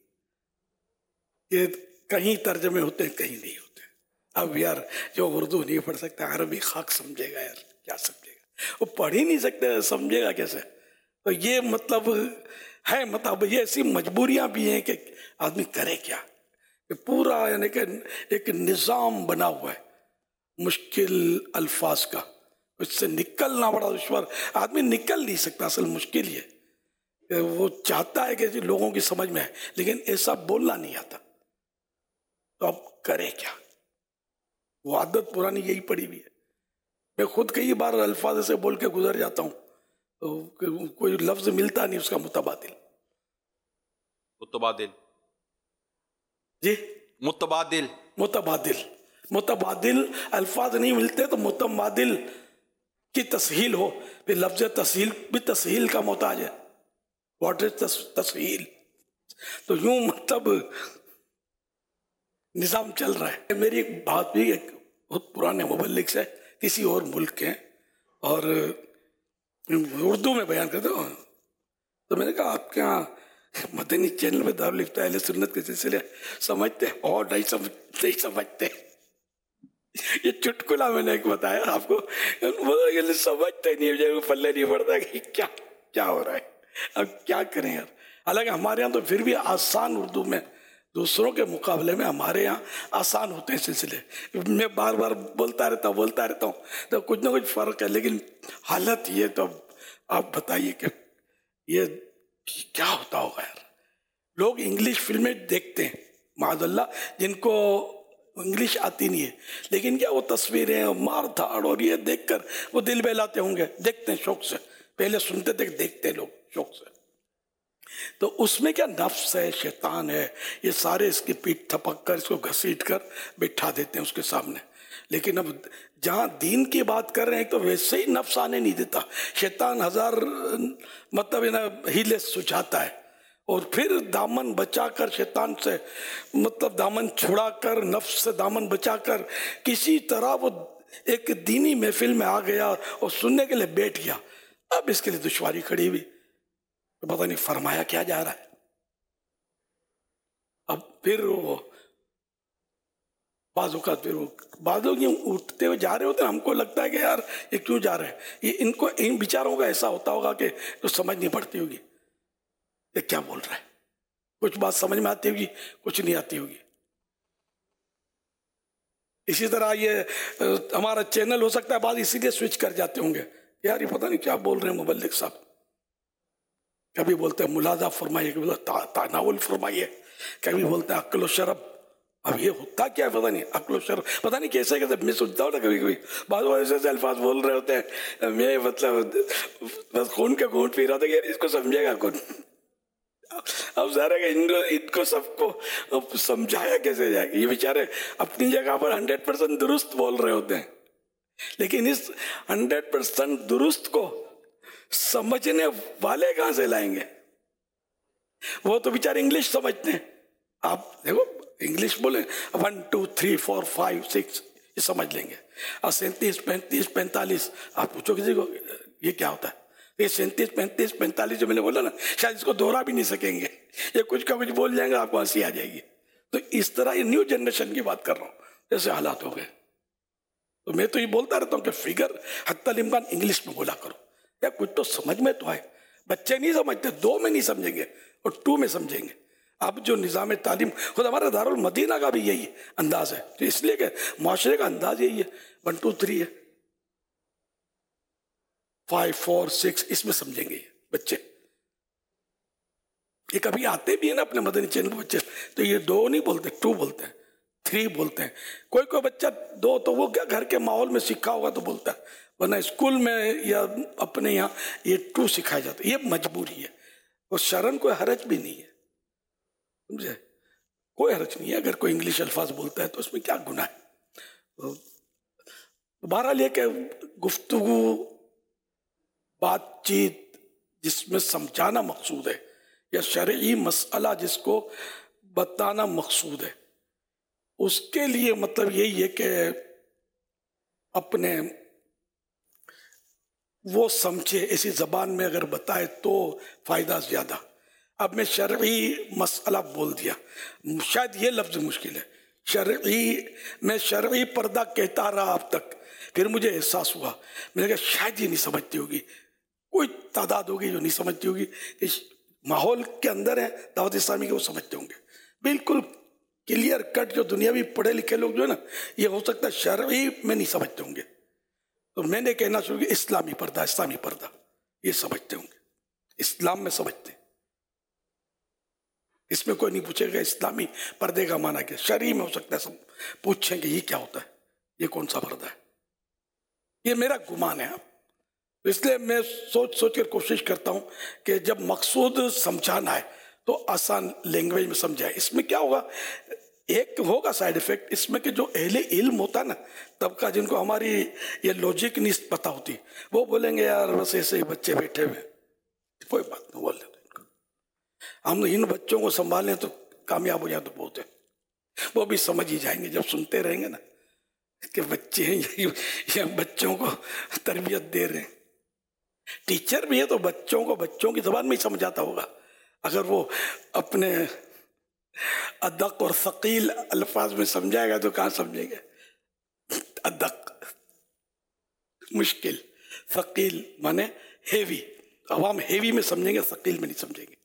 کے کہیں ترجمے ہوتے ہیں کہیں نہیں ہوتے۔ اب یار جو اردو نہیں پڑھ سکتا عربی خاک سمجھے گا، یار کیا سمجھے گا، وہ پڑھ ہی نہیں سکتے، سمجھے گا کیسے؟ تو یہ مطلب ہے، مطلب یہ ایسی مجبوریاں بھی ہیں کہ آدمی کرے کیا، کہ پورا یعنی کہ ایک نظام بنا ہوا ہے مشکل الفاظ کا، اس سے نکلنا بڑا دشوار، آدمی نکل نہیں سکتا۔ اصل مشکل یہ کہ وہ چاہتا ہے کہ لوگوں کی سمجھ میں آئے، لیکن ایسا بولنا نہیں آتا، تو اب کرے کیا؟ وہ عادت پرانی یہی پڑی ہوئی ہے۔ میں خود کئی بار الفاظ ایسے بول کے گزر جاتا ہوں تو کوئی لفظ ملتا نہیں اس کا متبادل۔ جی متبادل الفاظ نہیں ملتے تو متبادل کی تسہیل ہو، پھر لفظ تسہیل بھی تسہیل کا محتاج ہے۔ واٹ از تسہیل؟ تو یوں مطلب نظام چل رہا ہے۔ میری ایک بات بھی ایک بہت پرانے مبلغ سے کسی اور ملک کے، اور اردو میں بیان کرتے ہوں، تو میں نے کہا آپ کے یہاں مدنی چینل میں دارالفتہ اہل سنت کے سلسلے سمجھتے اور نہیں سمجھتے؟ یہ چٹکلا میں نے ایک بتایا آپ کو، سمجھتے نہیں، پلے نہیں پڑتا کہ کیا ہو رہا ہے، اب کیا کریں یار۔ حالانکہ ہمارے یہاں تو پھر بھی آسان اردو میں، دوسروں کے مقابلے میں ہمارے یہاں آسان ہوتے ہیں سلسلے۔ میں بار بار بولتا رہتا ہوں تو کچھ نہ کچھ فرق ہے، لیکن حالت یہ، تو آپ بتائیے کہ یہ کیا ہوتا ہوگا یار۔ لوگ انگلش فلمیں دیکھتے ہیں معاذ اللہ، جن کو انگلش آتی نہیں ہے، لیکن کیا وہ تصویریں مار دھاڑ اور یہ دیکھ کر وہ دل بہلاتے ہوں گے، دیکھتے ہیں شوق سے، پہلے سنتے تھے، دیکھتے لوگ شوق سے۔ تو اس میں کیا نفس ہے، شیطان ہے، یہ سارے اس کی پیٹھ تھپک کر، اس کو گھسیٹ کر بٹھا دیتے ہیں اس کے سامنے۔ لیکن اب جہاں دین کی بات کر رہے ہیں تو ویسے ہی نفس آنے نہیں دیتا، شیطان ہزار مطلب ہیلے سجھاتا ہے، اور پھر دامن بچا کر شیطان سے، مطلب دامن چھڑا کر، نفس سے دامن بچا کر کسی طرح وہ ایک دینی محفل میں آ گیا اور سننے کے لیے بیٹھ گیا۔ اب اس کے لیے دشواری کھڑی ہوئی، پتہ نہیں فرمایا کیا جا رہا ہے۔ اب پھر وہ بعض اوقات پھر بعض لوگ یہ اٹھتے ہوئے جا رہے ہوتے ہیں، ہم کو لگتا ہے کہ یار یہ کیوں جا رہے ہیں، یہ ان بیچاروں کا ایسا ہوتا ہوگا کہ تو سمجھ نہیں پڑتی ہوگی یہ کیا بول رہا ہے، کچھ بات سمجھ میں آتی ہوگی، کچھ نہیں آتی ہوگی. اسی طرح یہ ہمارا چینل ہو سکتا ہے بعض اسی لیے سوئچ کر جاتے ہوں گے، یار یہ پتہ نہیں کیا بول رہے ہیں مبلغ صاحب. کبھی بولتے ہیں ملاحظہ فرمائیے، کبھی بولتے ہیں تناول فرمائیے، کبھی بولتے ہیں عقل و شرف. اب یہ ہوتا کیا ہے پتہ نہیں، عقل و شرف پتہ نہیں کیسے کیسے میں سنتا ہوں نا کبھی کبھی بعض ایسے الفاظ بول رہے ہوتے ہیں، میں مطلب بس خون کا گھونٹ پی رہا تھا کہ اس کو سمجھے گا کون. اب ظاہر ہے کہ ان کو سب کو سمجھایا کیسے جائے گا، یہ بیچارے اپنی جگہ پر 100% درست بول رہے ہوتے ہیں، لیکن اس 100% درست کو سمجھنے والے کہاں سے لائیں گے؟ وہ تو بیچارے انگلش سمجھتے ہیں. آپ دیکھو انگلش بولیں 1 2 3 4 5 6 یہ سمجھ لیں گے، اور 37 35 45 آپ پوچھو کسی کو یہ کیا ہوتا ہے، یہ 37 35 45 جو میں نے بولا نا شاید اس کو دوہرا بھی نہیں سکیں گے، یہ کچھ کا کچھ بول جائیں گے آپ کو ہنسی آ جائے گی. تو اس طرح یہ نیو جنریشن کی بات کر رہا ہوں، جیسے حالات ہو گئے. تو میں تو یہ بولتا رہتا ہوں کہ فگر حتی الامکان انگلش میں بولا کرو، یا کچھ تو سمجھ میں تو آئے. بچے نہیں سمجھتے، 2 میں نہیں سمجھیں گے اور 2 میں سمجھیں گے. اب جو نظام تعلیم خود ہمارا دارالمدینہ کا بھی یہی انداز ہے، تو اس لیے کہ معاشرے کا انداز یہی ہے، 1 2 3 ہے، 5 4 6 اس میں سمجھیں گے بچے. یہ کبھی آتے بھی ہیں نا اپنے مدنی چینل بچے، تو یہ 2 نہیں بولتے، 2 بولتے ہیں، 3 بولتے ہیں. کوئی بچہ 2 تو وہ کیا گھر کے ماحول میں سیکھا ہوگا تو بولتا ہے، ورنہ اسکول میں یا اپنے یہاں یہ 2 سکھایا جاتا ہے. یہ مجبوری ہے، وہ شرعاً کوئی حرج بھی نہیں ہے، سمجھے، کوئی حرج نہیں ہے. اگر کوئی انگلش الفاظ بولتا ہے تو اس میں کیا گناہ ہے. بہرحال یہ کہ گفتگو بات چیت جس میں سمجھانا مقصود ہے یا شرعی مسئلہ جس کو بتانا مقصود ہے، اس کے لیے مطلب یہی ہے کہ اپنے وہ سمجھے، ایسی زبان میں اگر بتائے تو فائدہ زیادہ. اب میں شرعی مسئلہ بول دیا، شاید یہ لفظ مشکل ہے، میں شرعی پردہ کہتا رہا اب تک، پھر مجھے احساس ہوا میں نے کہا شاید یہ نہیں سمجھتی ہوگی، کوئی تعداد ہوگی جو نہیں سمجھتی ہوگی. ماحول کے اندر ہے دعوت اسلامی کے، وہ سمجھتے ہوں گے بالکل کلیئر کٹ. جو دنیاوی پڑھے لکھے لوگ جو ہے نا، یہ ہو سکتا ہے شرعی میں نہیں سمجھتے ہوں گے، تو میں نے کہنا شروع کیا اسلامی پردہ یہ سمجھتے ہوں گے، اسلام میں سمجھتے ہیں. اس میں کوئی نہیں پوچھے گا اسلامی پردے کا معنی کیا، شرعی میں ہو سکتا ہے سب پوچھیں گے یہ کیا ہوتا ہے، یہ کون سا پردہ ہے. یہ میرا گمان ہے. اس لیے میں سوچ کر کوشش کرتا ہوں کہ جب مقصود سمجھانا ہے تو آسان لینگویج میں سمجھائے. اس میں کیا ہوگا، ایک ہوگا سائیڈ ایفیکٹ اس میں کہ جو اہل علم ہوتا ہے نا طبقہ، جن کو ہماری یہ لاجک نہیں پتہ ہوتی، وہ بولیں گے یار بس ایسے ہی بچے بیٹھے ہوئے، کوئی بات نہیں، بول لیتے ہم ان بچوں کو سنبھالیں تو کامیاب ہو جائیں تو بہت ہے. وہ بھی سمجھ ہی جائیں گے جب سنتے رہیں گے نا کہ بچے ہیں یہ بچوں کو تربیت دے رہے ہیں. ٹیچر بھی ہے تو بچوں کو بچوں کی زبان میں ہی سمجھاتا ہوگا. اگر وہ اپنے ادق اور ثقیل الفاظ میں سمجھائے گا تو کہاں سمجھیں گے. ادق مشکل، ثقیل مانے ہیوی، عوام ہیوی میں سمجھیں گے، ثقیل میں نہیں سمجھیں گے.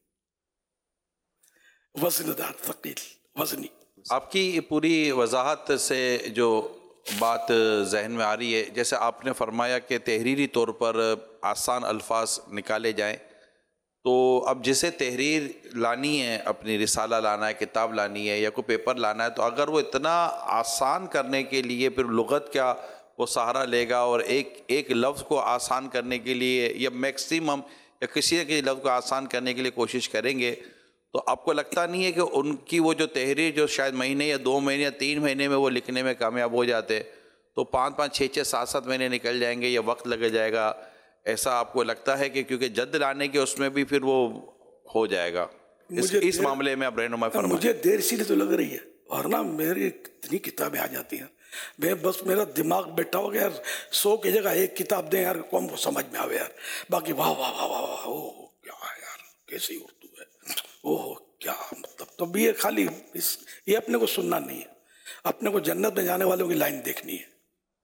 وزن دار، ثقیل، وزنی. آپ کی پوری وضاحت سے جو بات ذہن میں آ رہی ہے، جیسے آپ نے فرمایا کہ تحریری طور پر آسان الفاظ نکالے جائیں، تو اب جسے تحریر لانی ہے، اپنی رسالہ لانا ہے، کتاب لانی ہے یا کوئی پیپر لانا ہے، تو اگر وہ اتنا آسان کرنے کے لیے پھر لغت کا وہ سہارا لے گا اور ایک لفظ کو آسان کرنے کے لیے یا میکسیمم یا کسی لفظ کو آسان کرنے کے لیے کوشش کریں گے، تو آپ کو لگتا نہیں ہے کہ ان کی وہ جو تحریر جو شاید مہینے یا 2 مہینے یا 3 مہینے میں وہ لکھنے میں کامیاب ہو جاتے، تو 5 6 7 مہینے نکل جائیں گے یا وقت لگ جائے گا؟ ایسا آپ کو لگتا ہے کہ کیونکہ جد لانے کے اس میں بھی پھر وہ ہو جائے گا؟ اس معاملے میں آپ رہنمائی فرمائیں. مجھے دیر اسی لیے تو لگ رہی ہے، ورنہ میری اتنی کتابیں آ جاتی ہیں، میں بس میرا دماغ بیٹھا ہو گیا یار 100 کی جگہ 1 کتاب دیں یار، قوم کو سمجھ میں آوے یار، باقی واہ واہ واہ واہ واہ اوہ کیا ہے یار، کیسی اردو ہے، اوہ کیا مطلب. تو بھی یہ خالی یہ اپنے کو سننا نہیں ہے، اپنے کو جنت میں جانے والوں کی لائن دیکھنی ہے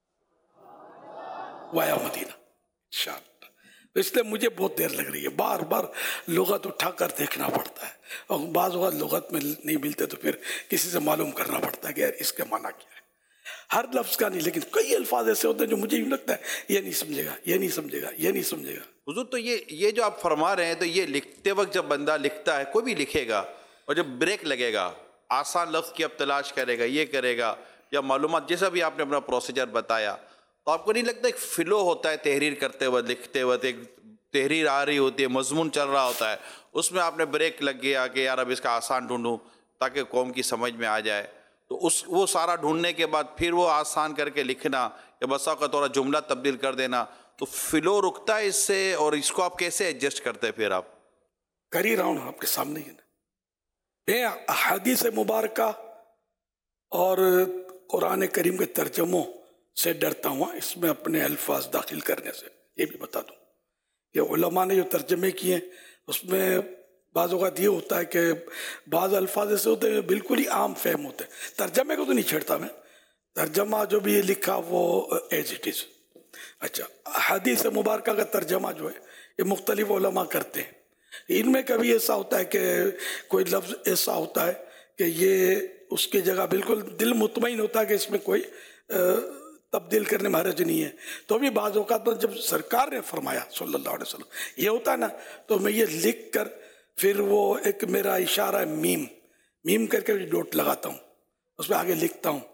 وایا مدینہ انشاءاللہ. اس لیے مجھے بہت دیر لگ رہی ہے, بار بار لغت اٹھا کر دیکھنا پڑتا ہے, اور بعض اوقات لغت میں نہیں ملتے تو پھر کسی سے معلوم کرنا پڑتا ہے کہ یار اس کا معنی کیا ہے. ہر لفظ کا نہیں, لیکن کئی الفاظ ایسے ہوتے ہیں جو مجھے یوں لگتا ہے یہ نہیں سمجھے گا, یہ نہیں سمجھے گا, یہ نہیں سمجھے گا. حضور تو یہ جو آپ فرما رہے ہیں, تو یہ لکھتے وقت جب بندہ لکھتا ہے, کوئی بھی لکھے گا, اور جب بریک لگے گا, آسان لفظ کی اب تلاش کرے گا, یہ کرے گا, یا معلومات جیسا بھی آپ نے اپنا پروسیجر بتایا, تو آپ کو نہیں لگتا ایک فلو ہوتا ہے تحریر کرتے وقت, لکھتے وقت ایک تحریر آ رہی ہوتی ہے, مضمون چل رہا ہوتا ہے, اس میں آپ نے بریک لگ گیا کہ یار اب اس کا آسان ڈھونڈوں تاکہ قوم کی سمجھ میں آ جائے, تو وہ سارا ڈھونڈنے کے بعد پھر وہ آسان کر کے لکھنا, یا بسا کا تھوڑا جملہ تبدیل کر دینا, تو فلو رکتا ہے اس سے, اور اس کو آپ کیسے ایڈجسٹ کرتے ہیں پھر؟ آپ کر ہی رہا ہوں آپ کے سامنے ہی نا. میں احادیث مبارکہ اور قرآن کریم کے ترجموں سے ڈرتا ہوں, اس میں اپنے الفاظ داخل کرنے سے. یہ بھی بتا دوں کہ علماء نے جو ترجمے کیے ہیں اس میں بعض اوقات یہ ہوتا ہے کہ بعض الفاظ ایسے ہوتے ہیں بالکل ہی عام فہم ہوتے ہیں. ترجمے کو تو نہیں چھیڑتا میں, ترجمہ جو بھی لکھا وہ ایز اٹ از. اچھا, حدیث مبارکہ کا ترجمہ جو ہے یہ مختلف علماء کرتے ہیں. ان میں کبھی ایسا ہوتا ہے کہ کوئی لفظ ایسا ہوتا ہے کہ یہ اس کی جگہ بالکل دل مطمئن ہوتا ہے کہ اس میں کوئی تبدیل کرنے میں حرج نہیں ہے, تو بھی بعض اوقات پر جب سرکار نے فرمایا صلی اللہ علیہ وسلم یہ ہوتا ہے نا, تو میں یہ لکھ کر پھر وہ ایک میرا اشارہ ہے میم کر کے ڈوٹ لگاتا ہوں, اس میں آگے لکھتا ہوں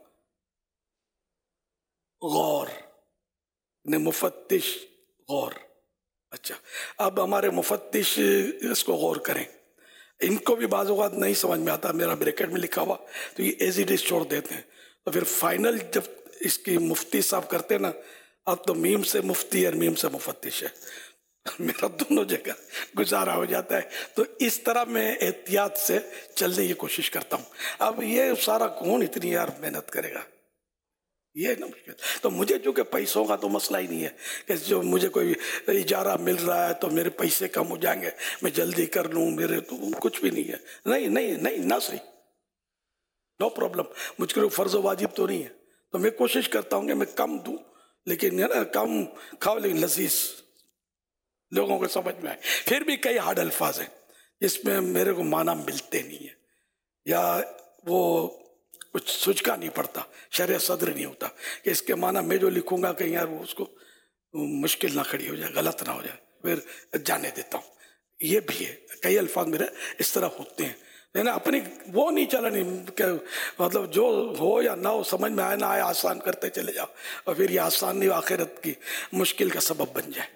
غور, مفتش غور. اچھا, اب ہمارے مفتش اس کو غور کریں, ان کو بھی بعض اوقات نہیں سمجھ میں آتا, میرا بریکٹ میں لکھا ہوا تو یہ ایز اٹ از چھوڑ دیتے ہیں, تو پھر فائنل جب اس کی مفتی صاحب کرتے نا, اب تو میم سے مفتی اور میم سے مفتش ہے, میرا دونوں جگہ گزارا ہو جاتا ہے. تو اس طرح میں احتیاط سے چلنے کی کوشش کرتا ہوں. اب یہ سارا کون اتنی یار محنت کرے گا, یہ نا مشکل. تو مجھے چونکہ پیسوں کا تو مسئلہ ہی نہیں ہے کہ جو مجھے کوئی اجارہ مل رہا ہے تو میرے پیسے کم ہو جائیں گے, میں جلدی کر لوں, میرے تو کچھ بھی نہیں ہے. نہیں نہ صحیح, نو پرابلم. مجھ کو فرض و واجب تو نہیں ہے, تو میں کوشش کرتا ہوں کہ میں کم دوں, لیکن کم کھاؤ لیکن لذیذ لوگوں کو سمجھ میں آئے. پھر بھی کئی ہارڈ الفاظ ہیں جس میں میرے کو معنی ملتے نہیں ہیں, یا وہ کچھ سوچکا نہیں پڑتا, شرح صدر نہیں ہوتا کہ اس کے معنی میں جو لکھوں گا کہیں یار وہ اس کو مشکل نہ کھڑی ہو جائے, غلط نہ ہو جائے, پھر جانے دیتا ہوں. یہ بھی ہے, کئی الفاظ میرے اس طرح ہوتے ہیں, لیکن اپنی وہ نہیں چلانی کہ مطلب جو ہو یا نہ ہو, سمجھ میں آئے نہ آئے آسان کرتے چلے جاؤ, اور پھر یہ آسان نہیں آخرت کی مشکل کا سبب بن جائے.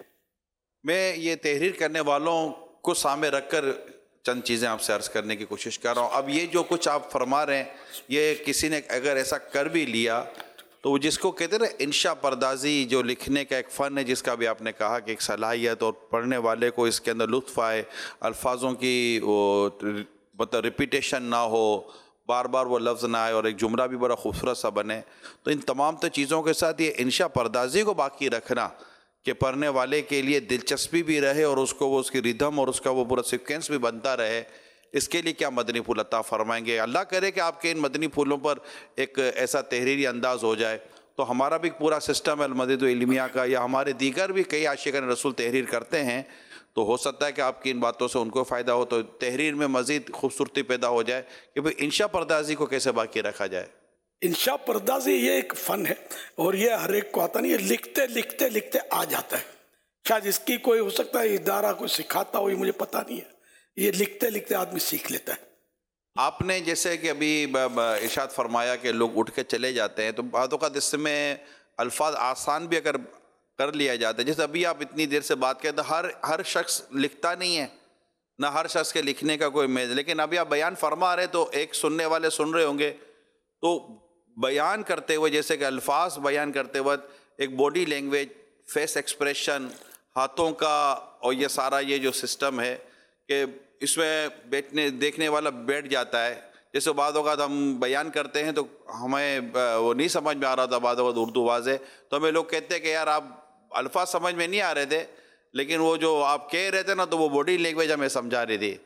میں یہ تحریر کرنے والوں کو سامنے رکھ کر چند چیزیں آپ سے عرض کرنے کی کوشش کر رہا ہوں. اب یہ جو کچھ آپ فرما رہے ہیں, یہ کسی نے اگر ایسا کر بھی لیا تو وہ جس کو کہتے ہیں نا انشاء پردازی, جو لکھنے کا ایک فن ہے, جس کا بھی آپ نے کہا کہ ایک صلاحیت, اور پڑھنے والے کو اس کے اندر لطف آئے, الفاظوں کی وہ مطلب ریپیٹیشن نہ ہو, بار بار وہ لفظ نہ آئے, اور ایک جملہ بھی بڑا خوبصورت سا بنے. تو ان تمام چیزوں کے ساتھ یہ انشاء پردازی کو باقی رکھنا کہ پڑھنے والے کے لیے دلچسپی بھی رہے, اور اس کو وہ اس کی ردھم اور اس کا وہ پورا سیکوینس بھی بنتا رہے, اس کے لیے کیا مدنی پھول عطا فرمائیں گے؟ اللہ کرے کہ آپ کے ان مدنی پھولوں پر ایک ایسا تحریری انداز ہو جائے تو ہمارا بھی پورا سسٹم ہے المدینہ علمیہ کا, یا ہمارے دیگر بھی کئی عاشقان رسول تحریر کرتے ہیں, تو ہو سکتا ہے کہ آپ کی ان باتوں سے ان کو فائدہ ہو, تو تحریر میں مزید خوبصورتی پیدا ہو جائے کہ بھئی انشاء پردازی کو کیسے باقی رکھا جائے. انشاء پردازی یہ ایک فن ہے, اور یہ ہر ایک کو آتا نہیں, یہ لکھتے لکھتے لکھتے آ جاتا ہے. شاید اس کی کوئی ہو سکتا ہے ادارہ کوئی سکھاتا ہو, یہ مجھے پتہ نہیں ہے, یہ لکھتے لکھتے آدمی سیکھ لیتا ہے. آپ نے جیسے کہ ابھی ارشاد فرمایا کہ لوگ اٹھ کے چلے جاتے ہیں, تو بعض اوقات اس میں الفاظ آسان بھی اگر کر لیا جاتا ہے, جیسے ابھی آپ اتنی دیر سے بات کرتے, ہر شخص لکھتا نہیں ہے, نہ ہر شخص کے لکھنے کا کوئی میز, لیکن ابھی آپ بیان فرما رہے تو ایک سننے والے سن رہے ہوں گے, تو بیان کرتے ہوئے جیسے کہ الفاظ بیان کرتے وقت ایک باڈی لینگویج, فیس ایکسپریشن, ہاتھوں کا, اور یہ سارا یہ جو سسٹم ہے کہ اس میں دیکھنے والا بیٹھ جاتا ہے. جیسے بعض اوقات ہم بیان کرتے ہیں تو ہمیں وہ نہیں سمجھ میں آ رہا تھا, بعض اوقات اردو واضح, تو ہمیں لوگ کہتے ہیں کہ یار آپ الفاظ سمجھ میں نہیں آ رہے تھے, لیکن وہ جو آپ کہہ رہے تھے نا تو وہ باڈی لینگویج ہمیں سمجھا رہی تھی.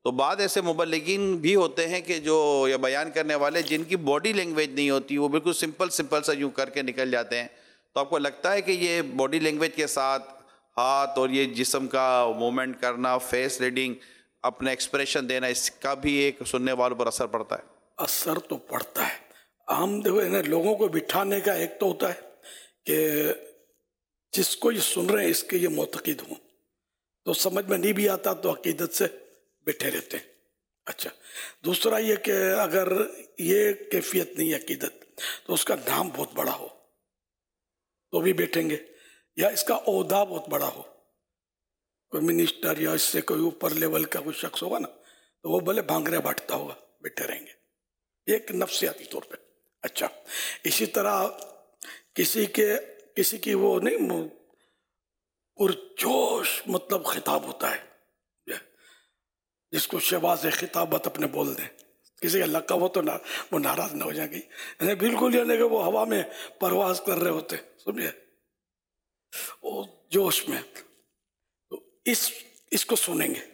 تو بعض ایسے مبلغین بھی ہوتے ہیں کہ جو یا بیان کرنے والے جن کی باڈی لینگویج نہیں ہوتی، وہ بالکل سمپل سا یوں کر کے نکل جاتے ہیں. تو آپ کو لگتا ہے کہ یہ باڈی لینگویج کے ساتھ ہاتھ اور یہ جسم کا موومنٹ کرنا، فیس ریڈنگ، اپنا ایکسپریشن دینا، اس کا بھی ایک سننے والوں پر اثر پڑتا ہے؟ اثر تو پڑتا ہے. ہم دیکھو انہیں لوگوں کو بٹھانے کا ایک تو ہوتا ہے کہ جس کو یہ سن رہے ہیں اس کے یہ معتقد ہوں، تو سمجھ میں نہیں بھی آتا تو عقیدت سے بیٹھے رہتے ہیں. اچھا، دوسرا یہ کہ اگر یہ کیفیت نہیں عقیدت تو اس کا نام بہت بڑا ہو تو بھی بیٹھیں گے، یا اس کا عہدہ بہت بڑا ہو، کوئی منسٹر یا اس سے کوئی اوپر لیول کا کوئی شخص ہوگا نا تو وہ بھلے بھانگرے باٹتا ہوگا، بیٹھے رہیں گے. ایک نفسیاتی طور پہ. اچھا، اسی طرح کسی کی وہ نہیں پرجوش مطلب خطاب ہوتا ہے جس کو شواز خطابت اپنے بول دیں، کسی کا لقب ہو تو وہ ناراض نہ ہو جائیں گی، یعنی بالکل یعنی کہ وہ ہوا میں پرواز کر رہے ہوتے، سمجھے، وہ جوش میں. تو اس کو سنیں گے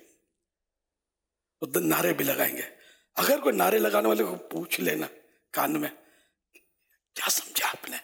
تو نعرے بھی لگائیں گے. اگر کوئی نعرے لگانے والے کو پوچھ لینا کان میں کیا سمجھا آپ نے،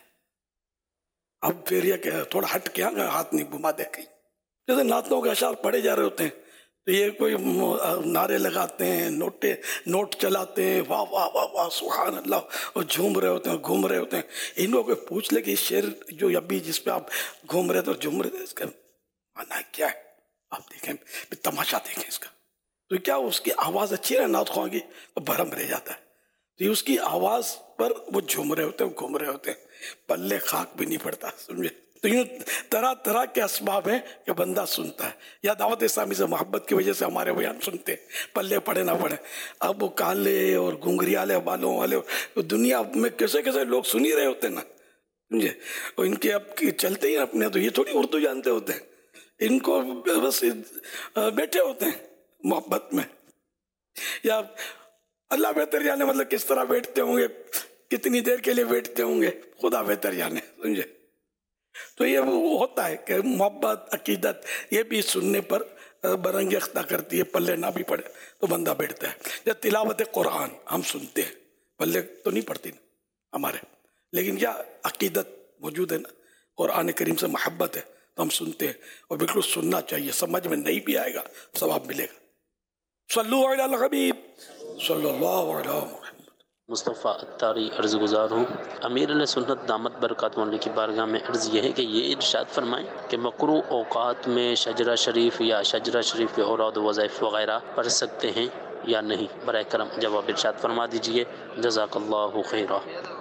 اب پھر یہ کہ تھوڑا ہٹ کے ہاتھ نہیں گھما دے کہیں، جیسے نعتوں کے اشعار پڑھے جا رہے ہوتے ہیں تو یہ کوئی نعرے لگاتے ہیں، نوٹ چلاتے ہیں، واہ واہ واہ واہ سبحان اللہ، اور جھوم رہے ہوتے ہیں، گھوم رہے ہوتے ہیں. ان کو کوئی پوچھ لے کہ یہ شعر جو ابھی جس پہ آپ گھوم رہے تھے اور جھوم رہے تھے، اس کا معنی کیا ہے، آپ دیکھیں، تماشا دیکھیں اس کا. تو کیا اس کی آواز اچھی ہے نعت خواں کی تو بھرم رہ جاتا ہے. تو یہ اس کی آواز پر وہ جھوم رہے ہوتے ہیں، گھوم رہے ہوتے ہیں، پلے خاک بھی نہیں پڑتا، سمجھے. تو یوں طرح طرح کے اسباب ہیں کہ بندہ سنتا ہے. یا دعوت اسلامی سے محبت کی وجہ سے ہمارے بیان سنتے ہیں، پلے پڑے نہ پڑے. اب وہ کالے اور گھنگریالے بالوں والے دنیا میں کیسے کیسے لوگ سن ہی رہے ہوتے ہیں نا، سمجھے. اور ان کے اب چلتے ہی اپنے، تو یہ تھوڑی اردو جانتے ہوتے ہیں، ان کو بس بیٹھے ہوتے ہیں محبت میں. یا اللہ بہتر جانے مطلب کس طرح بیٹھتے ہوں گے، کتنی دیر کے لیے بیٹھتے ہوں گے، خدا بہتر جانے، سمجھے. تو یہ وہ ہوتا ہے کہ محبت عقیدت یہ بھی سننے پر برنگ اختہ کرتی ہے، پلے نہ بھی پڑے تو بندہ بیٹھتا ہے. جب تلاوت قرآن ہم سنتے ہیں، پلے تو نہیں پڑتی نا ہمارے، لیکن کیا عقیدت موجود ہے نا، قرآن کریم سے محبت ہے تو ہم سنتے ہیں، اور بالکل سننا چاہیے. سمجھ میں نہیں بھی آئے گا ثواب ملے گا. صلو علی الحبیب صلی اللہ علیہ وسلم. مصطفیٰ اتاری عرض گزار ہوں. امیر علیہ سنت دامت برکات مولا کی بارگاہ میں عرض یہ ہے کہ یہ ارشاد فرمائیں کہ مکروہ اوقات میں شجرہ شریف یا شجرہ شریف کے اوراد و وظائف وغیرہ پڑھ سکتے ہیں یا نہیں؟ برائے کرم جواب ارشاد فرما دیجئے، جزاک اللہ خیرہ.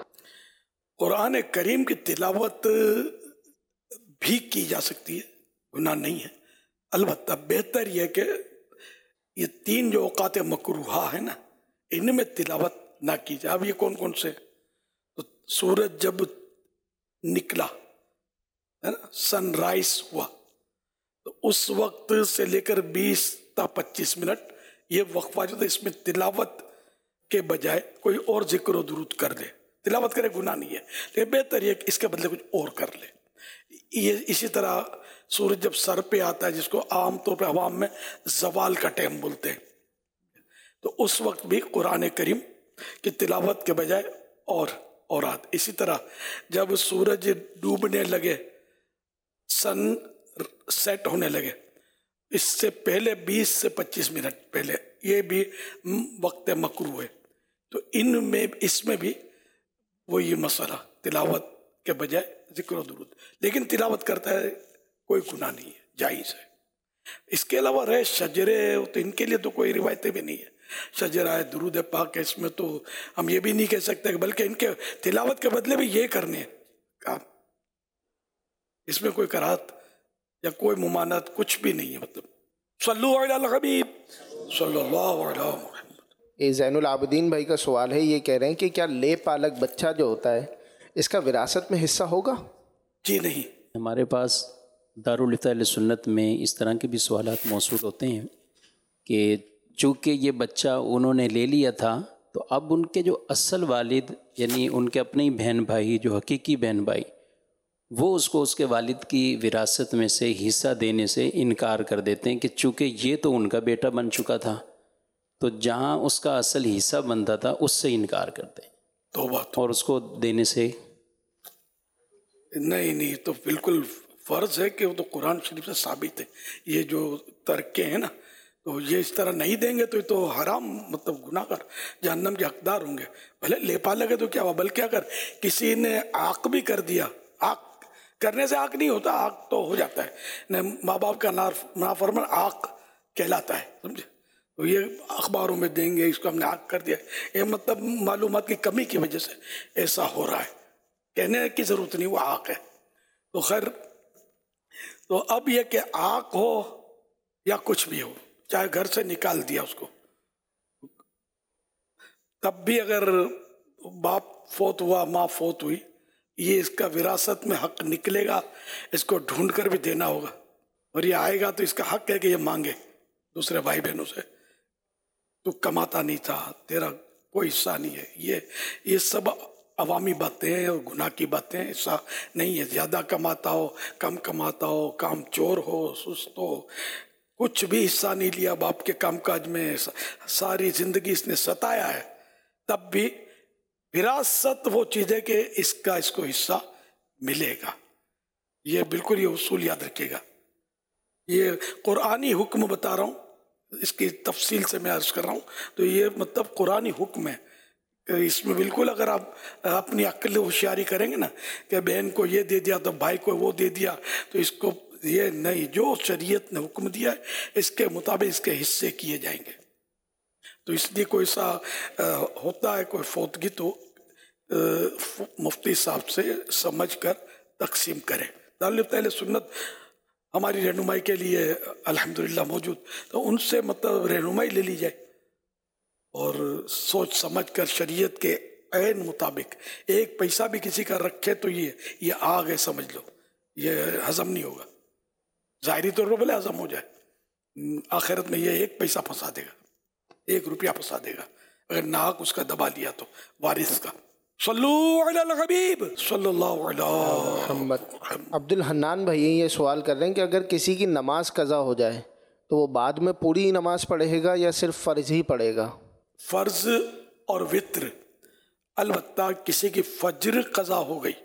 قرآن کریم کی تلاوت بھی کی جا سکتی ہے، گناہ نہیں ہے. البتہ بہتر یہ کہ یہ 3 جو اوقات مکروہہ ہیں نا، ان میں تلاوت نہ کی جائے. اب یہ کون کون سے؟ تو سورج جب نکلا ہے نا، سن رائز ہوا، تو اس وقت سے لے کر 20 تا 25 منٹ یہ وقفہ جو تھا، اس میں تلاوت کے بجائے کوئی اور ذکر و درود کر لے. تلاوت کرے گناہ نہیں ہے، لیکن بہتر یہ کہ اس کے بدلے کچھ اور کر لے. یہ اسی طرح سورج جب سر پہ آتا ہے، جس کو عام طور پہ عوام میں زوال کا ٹائم بولتے ہیں، تو اس وقت بھی قرآن کریم کی تلاوت کے بجائے اور آت. اسی طرح جب سورج ڈوبنے لگے، سن سیٹ ہونے لگے، اس سے پہلے 20 سے 25 منٹ پہلے، یہ بھی وقت مکروہ ہے. تو اس میں بھی وہی مسئلہ، تلاوت کے بجائے ذکر و درود، لیکن تلاوت کرتا ہے کوئی گناہ نہیں ہے، جائز ہے. اس کے علاوہ رہے شجرے، تو ان کے لیے تو کوئی روایتیں بھی نہیں ہے. شجرہ ہے، درود پاک ہے، اس میں تو ہم یہ بھی نہیں کہہ سکتے کہ بلکہ ان کے تلاوت کے بدلے بھی یہ کرنے ہیں کام، اس میں کوئی کراہت یا کوئی ممانعت کچھ بھی نہیں ہے. مطلب صلو علی الحبیب صلی اللہ علیہ وسلم. زین العابدین بھائی کا سوال ہے، یہ کہہ رہے ہیں کہ کیا لے پالک بچہ جو ہوتا ہے اس کا وراثت میں حصہ ہوگا؟ جی نہیں. ہمارے پاس دارالفتہ اہل سنت میں اس طرح کے بھی سوالات موصول ہوتے ہیں کہ چونکہ یہ بچہ انہوں نے لے لیا تھا، تو اب ان کے جو اصل والد یعنی ان کے اپنے بہن بھائی، جو حقیقی بہن بھائی، وہ اس کو اس کے والد کی وراثت میں سے حصہ دینے سے انکار کر دیتے ہیں کہ چونکہ یہ تو ان کا بیٹا بن چکا تھا، تو جہاں اس کا اصل حصہ بنتا تھا اس سے انکار کرتے ہیں اور اس کو دینے سے نہیں تو بالکل فرض ہے کہ وہ تو قرآن شریف سے ثابت ہے. یہ جو ترکے ہیں نا تو یہ اس طرح نہیں دیں گے تو یہ تو حرام مطلب گناہ کر جہنم کے حقدار ہوں گے. بھلے لیپا لگے تو کیا ہوا, بلکہ اگر کسی نے عاق بھی کر دیا, عاق کرنے سے عاق نہیں ہوتا, عاق تو ہو جاتا ہے, ماں باپ کا نافرمان عاق کہلاتا ہے, سمجھے. تو یہ اخباروں میں دیں گے اس کو ہم نے عاق کر دیا, یہ مطلب معلومات کی کمی کی وجہ سے ایسا ہو رہا ہے, کہنے کی ضرورت نہیں, وہ عاق ہے. تو خیر, تو اب یہ کہ عاق ہو یا کچھ بھی ہو, چاہے گھر سے نکال دیا اس کو, تب بھی اگر باپ فوت ہوا, ماں فوت ہوئی, یہ اس کا وراثت میں حق نکلے گا, اس کو ڈھونڈ کر بھی دینا ہوگا, اور یہ آئے گا تو اس کا حق ہے کہ یہ مانگے دوسرے بھائی بہنوں سے, تو کماتا نہیں تھا, تیرا کوئی حصہ نہیں ہے. یہ سب عوامی باتیں ہیں اور گناہ کی باتیں ہیں, ایسا نہیں ہے. زیادہ کماتا ہو, کم کماتا ہو, کام چور ہو, سست ہو, کچھ بھی حصہ نہیں لیا باپ کے کام کاج میں, ساری زندگی اس نے ستایا ہے, تب بھی وراثت وہ چیز ہے کہ اس کو حصہ ملے گا. یہ بالکل یہ اصول یاد رکھیے گا. یہ قرآنی حکم بتا رہا ہوں, اس کی تفصیل سے میں عرض کر رہا ہوں. تو یہ مطلب قرآنی حکم ہے, اس میں بالکل اگر آپ اپنی عقل ہوشیاری کریں گے نا کہ بہن کو یہ دے دیا تو بھائی کو وہ دے دیا, تو اس کو یہ نہیں, جو شریعت نے حکم دیا ہے اس کے مطابق اس کے حصے کیے جائیں گے. تو اس لیے کوئی سا ہوتا ہے کوئی فوتگی تو مفتی صاحب سے سمجھ کر تقسیم کریں. طالب اہل سنت ہماری رہنمائی کے لیے الحمدللہ موجود, تو ان سے مطلب رہنمائی لے لی جائے اور سوچ سمجھ کر شریعت کے عین مطابق. ایک پیسہ بھی کسی کا رکھے تو یہ آگ ہے, سمجھ لو, یہ ہضم نہیں ہوگا. ظاہری طور پر بھلے ہضم ہو جائے, آخرت میں یہ ایک پیسہ پھنسا دے گا, 1 روپیہ پھنسا دے گا اگر ناحق اس کا دبا لیا تو وارث کا. صلو علی الحبیب صلی اللہ علیہ محمد. عبد الحنان بھائی یہ سوال کر رہے ہیں کہ اگر کسی کی نماز قضا ہو جائے تو وہ بعد میں پوری نماز پڑھے گا یا صرف فرض ہی پڑھے گا؟ فرض اور وتر. البتہ کسی کی فجر قضا ہو گئی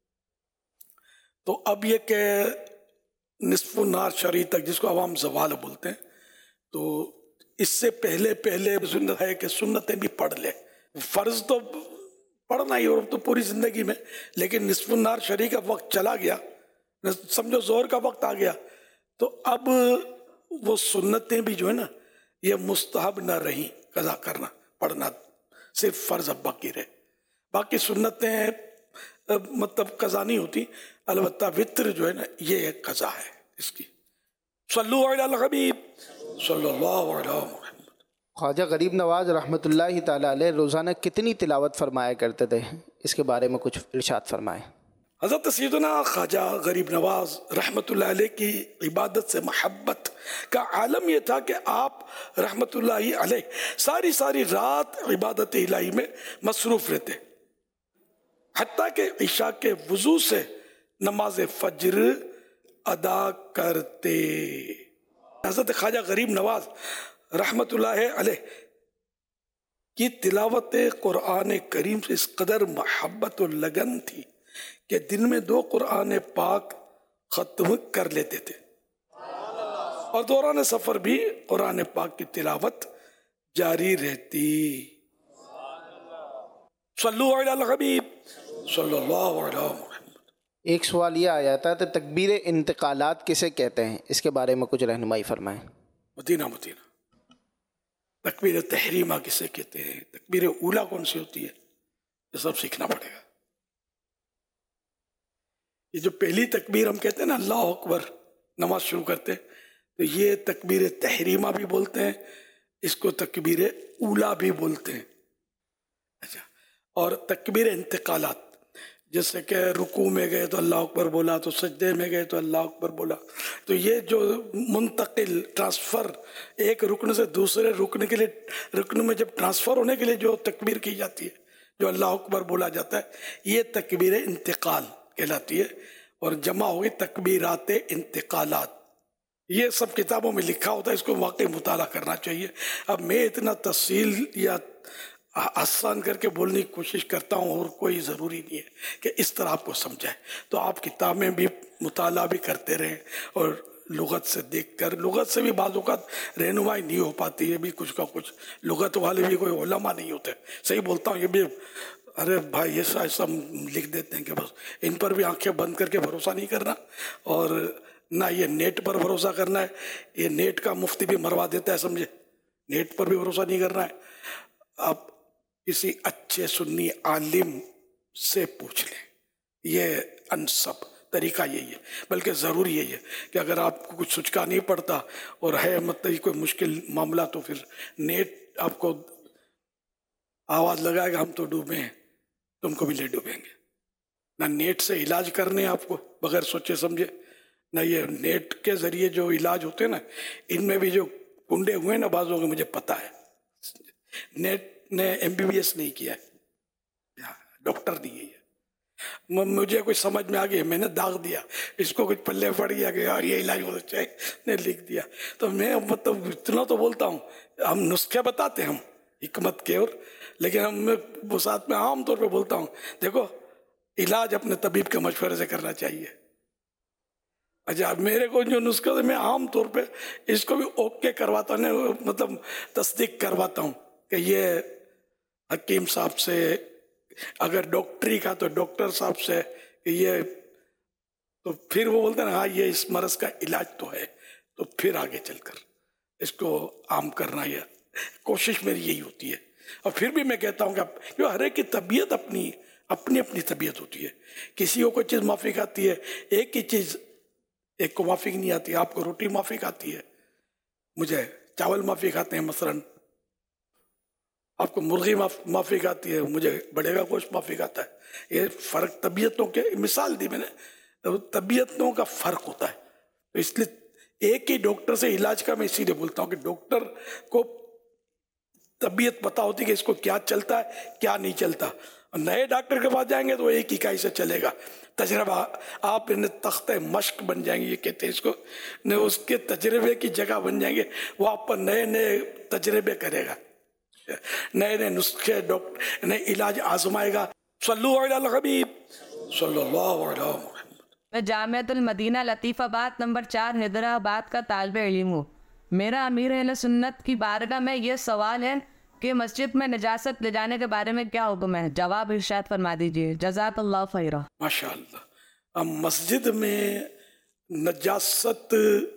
تو اب یہ کہ نصف النہار شرعی تک, جس کو عوام زوال بولتے ہیں, تو اس سے پہلے سنت ہے کہ سنتیں بھی پڑھ لے. فرض تو پڑھنا ہی اور تو پوری زندگی میں, لیکن نصف النہار شرعی کا وقت چلا گیا, سمجھو ظہر کا وقت آ گیا, تو اب وہ سنتیں بھی جو ہے نا یہ مستحب نہ رہی قضا کرنا, پڑھنا, صرف فرض اب باقی رہے. باقی سنتیں مطلب قضا نہیں ہوتی, البتہ وتر جو ہے نا یہ ایک قضا ہے اس کی. صلو علی الحبیب صلی اللہ علیہ محمد. خواجہ غریب نواز رحمۃ اللہ تعالیٰ علیہ روزانہ کتنی تلاوت فرمایا کرتے تھے, اس کے بارے میں کچھ ارشاد فرمائیں. حضرت سیدنا خواجہ غریب نواز رحمۃ اللہ علیہ کی عبادت سے محبت کا عالم یہ تھا کہ آپ رحمۃ اللہ علیہ ساری رات عبادت الہی میں مصروف رہتے, حتیٰ کہ عشاء کے وضو سے نماز فجر ادا کرتے. حضرت خواجہ غریب نواز رحمۃ اللہ علیہ کی تلاوت قرآن کریم سے اس قدر محبت و لگن تھی کہ دن میں 2 قرآن پاک ختم کر لیتے تھے, اور دوران سفر بھی قرآن پاک کی تلاوت جاری رہتی. صلو علی الحبیب صلی اللہ علیہ محمد. ایک سوال یہ آیا تھا کہ تکبیر انتقالات کسے کہتے ہیں, اس کے بارے میں کچھ رہنمائی فرمائیں. مدینہ. تکبیر تحریمہ کسے کہتے ہیں, تکبیر اولیٰ کون سی ہوتی ہے, یہ سب سیکھنا پڑے گا. یہ جو پہلی تکبیر ہم کہتے ہیں نا اللہ اکبر نماز شروع کرتے, تو یہ تکبیر تحریمہ بھی بولتے ہیں, اس کو تکبیر اولیٰ بھی بولتے ہیں. اچھا, اور تکبیر انتقالات جیسے کہ رکوع میں گئے تو اللہ اکبر بولا, تو سجدے میں گئے تو اللہ اکبر بولا, تو یہ جو منتقل ٹرانسفر ایک رکن سے دوسرے رکن کے لیے, رکن میں جب ٹرانسفر ہونے کے لیے جو تکبیر کی جاتی ہے, جو اللہ اکبر بولا جاتا ہے, یہ تکبیر انتقال کہلاتی ہے, اور جمع ہوگی تکبیرات انتقالات. یہ سب کتابوں میں لکھا ہوتا ہے، اس کو واقعی مطالعہ کرنا چاہیے. اب میں اتنا تفصیل یا آسان کر کے بولنے کی کوشش کرتا ہوں، اور کوئی ضروری نہیں ہے کہ اس طرح آپ کو سمجھائے. تو آپ کتابیں بھی مطالعہ بھی کرتے رہیں، اور لغت سے دیکھ کر، لغت سے بھی بعض اوقات رہنمائی نہیں ہو پاتی ہے، بھی کچھ کا کچھ لغت والے بھی کوئی علماء نہیں ہوتے. صحیح بولتا ہوں، یہ بھی ارے بھائی یہ ایسا لکھ دیتے ہیں کہ بس ان پر بھی آنکھیں بند کر کے بھروسہ نہیں کرنا، اور نہ یہ نیٹ پر بھروسہ کرنا ہے. یہ نیٹ کا مفتی بھی مروا دیتا ہے، سمجھے، نیٹ پر بھی بھروسہ نہیں کرنا ہے. آپ کسی اچھے سنی عالم سے پوچھ لیں، یہ انسب طریقہ یہی ہے. بلکہ ضروری یہی ہے کہ اگر آپ کو کچھ سچکا نہیں پڑتا اور ہے مطلب کوئی مشکل معاملہ، تو پھر نیٹ آپ کو آواز لگائے گا ہم تو ڈوبے ہیں، تم کو بھی لے ڈوبیں گے. نہ نیٹ سے علاج کرنے آپ کو بغیر سوچے سمجھے، نہ یہ نیٹ کے ذریعے جو علاج ہوتے ہیں نا، ان میں بھی جو کنڈے ہوئے نا بعضوں کے، مجھے پتا ہے. نیٹ نے MBBS نہیں کیا ہے، ڈاکٹر نہیں ہے. مجھے کچھ سمجھ میں آ گیا، میں نے داغ دیا، اس کو کچھ پلے پڑ گیا کہ یار یہ علاج بہت اچھا ہے، نے لکھ دیا. تو میں مطلب اتنا تو بولتا ہوں، ہم نسخے بتاتے ہیں ہم حکمت کے، اور لیکن ہم ساتھ میں عام طور پہ بولتا ہوں دیکھو علاج اپنے طبیب کے مشورے سے کرنا چاہیے. اچھا میرے کو جو نسخہ میں عام طور پہ اس کو بھی اوکے کرواتا ہوں، مطلب تصدیق کرواتا ہوں کہ یہ حکیم صاحب سے، اگر ڈاکٹری کا تو ڈاکٹر صاحب سے، کہ یہ تو پھر وہ بولتے ہیں نا ہاں یہ اس مرض کا علاج تو ہے، تو پھر آگے چل کر اس کو عام کرنا. یہ کوشش میری یہی ہوتی ہے. اور پھر بھی میں کہتا ہوں کہ جو ہر ایک کی طبیعت اپنی اپنی طبیعت ہوتی ہے. کسی کو کوئی چیز معافی آتی ہے، ایک ہی چیز ایک کو معافی نہیں آتی. آپ کو روٹی معافی آتی ہے، مجھے چاول معافی کھاتے ہیں مثلاً. آپ کو مرغی معافی آتی ہے، مجھے بڑے کا گوشت معافی آتا ہے. یہ فرق طبیعتوں کے، مثال دی میں نے، طبیعتوں کا فرق ہوتا ہے. تو اس لیے ایک ہی ڈاکٹر سے علاج کا میں اسی لیے بولتا ہوں کہ ڈاکٹر کو طبیعت پتا ہوتی کہ اس کو کیا چلتا ہے کیا نہیں چلتا. نئے ڈاکٹر کے پاس جائیں گے تو ایک اکائی سے چلے گا تجربہ. آپ تخت مشق بن جائیں گے، یہ کہتے ہیں اس کو، اس کے تجربے کی جگہ بن جائیں گے. وہ آپ پر نئے نئے تجربے کرے گا، نئے نئے نسخے نئے علاج آزمائے گا. صلو علی الحبیب صلی اللہ علیہ وسلم. میں جامعۃ المدینہ لطیف آباد نمبر 4 حیدرآباد کا طالب علم ہوں. میرا امیر اہل سنت کی بارگاہ میں یہ سوال ہے کہ مسجد میں نجاست لے جانے کے بارے میں کیا حکم ہے؟ جواب ارشاد فرما دیجیے، جزاک اللہ خیرہ. ماشاء اللہ. مسجد میں نجاست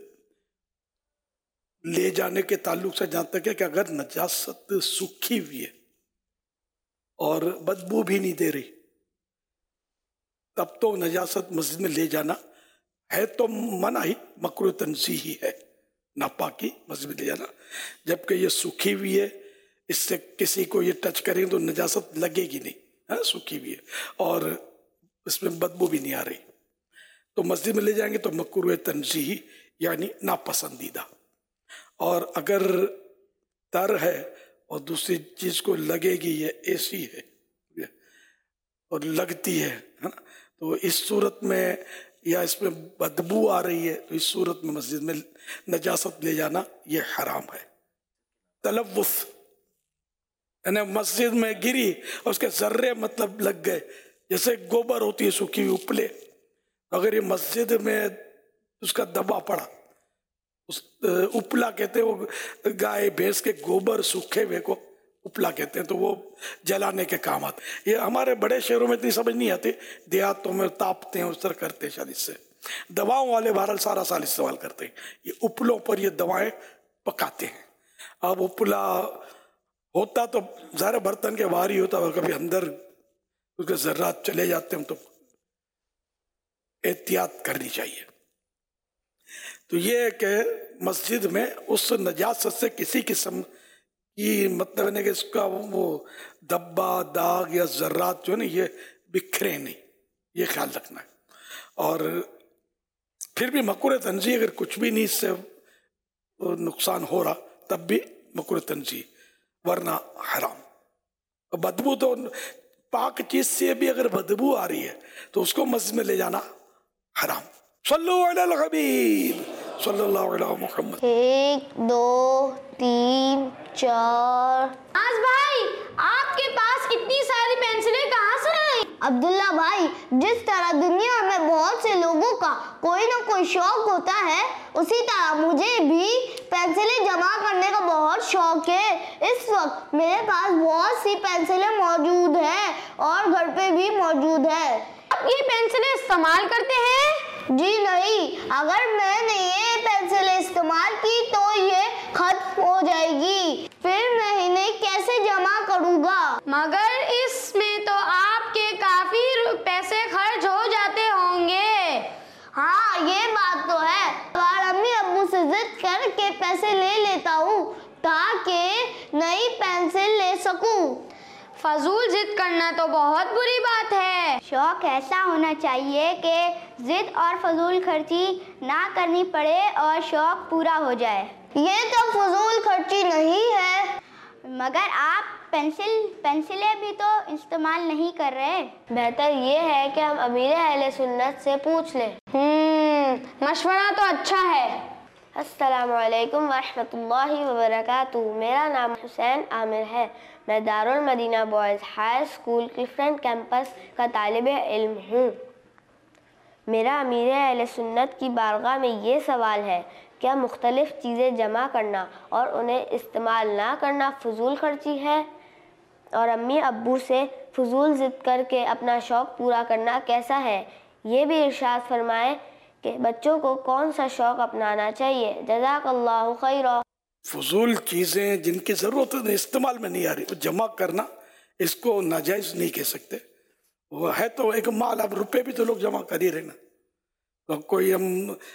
لے جانے کے تعلق سے جہاں تک ہے کہ اگر نجاست سوکھی ہوئی ہے اور بدبو بھی نہیں دے رہی، تب تو نجاست مسجد میں لے جانا ہے تو منع ہی، مکروہ تنزیہی ہے، ناپاکی مسجد میں لے جانا. جبکہ یہ سوکھی ہوئی ہے، اس سے کسی کو یہ ٹچ کریں تو نجاست لگے گی نہیں، سوکھی ہوئی ہے اور اس میں بدبو بھی نہیں آ رہی، تو مسجد میں لے جائیں گے تو مکروہ تنزیہی یعنی ناپسندیدہ. اور اگر تر ہے اور دوسری چیز کو لگے گی، یہ ایسی ہے اور لگتی ہے نا، تو اس صورت میں یا اس میں بدبو آ رہی ہے، تو اس صورت میں مسجد میں نجاست لے جانا یہ حرام ہے. تلوث یعنی مسجد میں گری اور اس کے ذرے مطلب لگ گئے، جیسے گوبر ہوتی ہے سوکھی ہوئی اپلے، اگر یہ مسجد میں اس کا دبا پڑا، اس اپلا کہتے ہیں، وہ گائے بھینس کے گوبر سوکھے ہوئے کو اپلا کہتے ہیں، تو وہ جلانے کے کام آتے. یہ ہمارے بڑے شہروں میں اتنی سمجھ نہیں آتی، دیہاتوں میں تاپتے ہیں، اس طرح کرتے ہیں. شاید اس سے دواؤں والے بہرحال سارا سال استعمال کرتے ہیں، یہ اپلوں پر یہ دوائیں پکاتے ہیں. اب اپلا ہوتا تو ظاہر برتن کے باہر ہی ہوتا، اور کبھی اندر اس کے ذرات چلے جاتے ہیں، تو احتیاط کرنی چاہیے. تو یہ کہ مسجد میں اس نجاست سے کسی قسم کی مطلب نہیں کہ اس کا وہ دبا داغ یا ذرات جو ہے نا یہ بکھرے نہیں، یہ خیال رکھنا ہے. اور پھر بھی مکروہ تنزیہ اگر کچھ بھی نہیں اس سے نقصان ہو رہا تب بھی مکروہ تنزیہ، ورنہ حرام. بدبو تو پاک چیز سے بھی اگر بدبو آ رہی ہے تو اس کو مسجد میں لے جانا حرام. صلو علی الحبیب صلی اللہ علیہ محمد. 1 2 3 4. آج بھائی آپ کے پاس اتنی ساری پینسلیں کہاں سے آئی؟ عبداللہ بھائی، جس طرح دنیا میں بہت سے لوگوں کا کوئی نہ کوئی شوق ہوتا ہے، اسی طرح مجھے بھی پینسلیں جمع کرنے کا بہت شوق ہے. اس وقت میرے پاس بہت سی پینسلیں موجود ہیں اور گھر پہ بھی موجود ہے. آپ یہ پینسلیں استعمال کرتے ہیں؟ جی نہیں، اگر میں نے یہ پینسلیں استعمال کی تو یہ ختم ہو جائے گی، پھر میں انہیں کیسے جمع کروں گا؟ مگر اس میں تو آپ کے کافی پیسے خرچ ہو جاتے ہوں گے. ہاں یہ بات تو ہے، اور امی ابو سے ضد کر کے پیسے لے لیتا ہوں تاکہ نئی پینسل لے سکوں. فضول ضد کرنا تو بہت بری بات ہے. شوق ایسا ہونا چاہیے کہ ضد اور فضول خرچی نہ کرنی پڑے اور شوق پورا ہو جائے. یہ تو فضول خرچی نہیں ہے. مگر آپ پینسلیں بھی تو استعمال نہیں کر رہے. بہتر یہ ہے کہ ہم امیر اہل سنت سے پوچھ لیں. مشورہ تو اچھا ہے. السلام علیکم ورحمۃ اللہ وبرکاتہ. میرا نام حسین عامر ہے. میں Darul Madinah boys high school Clifton campus کا طالب علم ہوں. میرا امیر اہل سنت کی بارگاہ میں یہ سوال ہے، کیا مختلف چیزیں جمع کرنا اور انہیں استعمال نہ کرنا فضول خرچی ہے؟ اور امی ابو سے فضول ضد کر کے اپنا شوق پورا کرنا کیسا ہے؟ یہ بھی ارشاد فرمائیں کہ بچوں کو کون سا شوق اپنانا چاہیے. جزاک اللہ خیرا. فضول چیزیں جن کی ضرورت استعمال میں نہیں آ رہی، وہ جمع کرنا اس کو ناجائز نہیں کہہ سکتے. وہ ہے تو ایک مال. اب روپے بھی تو لوگ جمع کر ہی رہے نا. تو کوئی ہم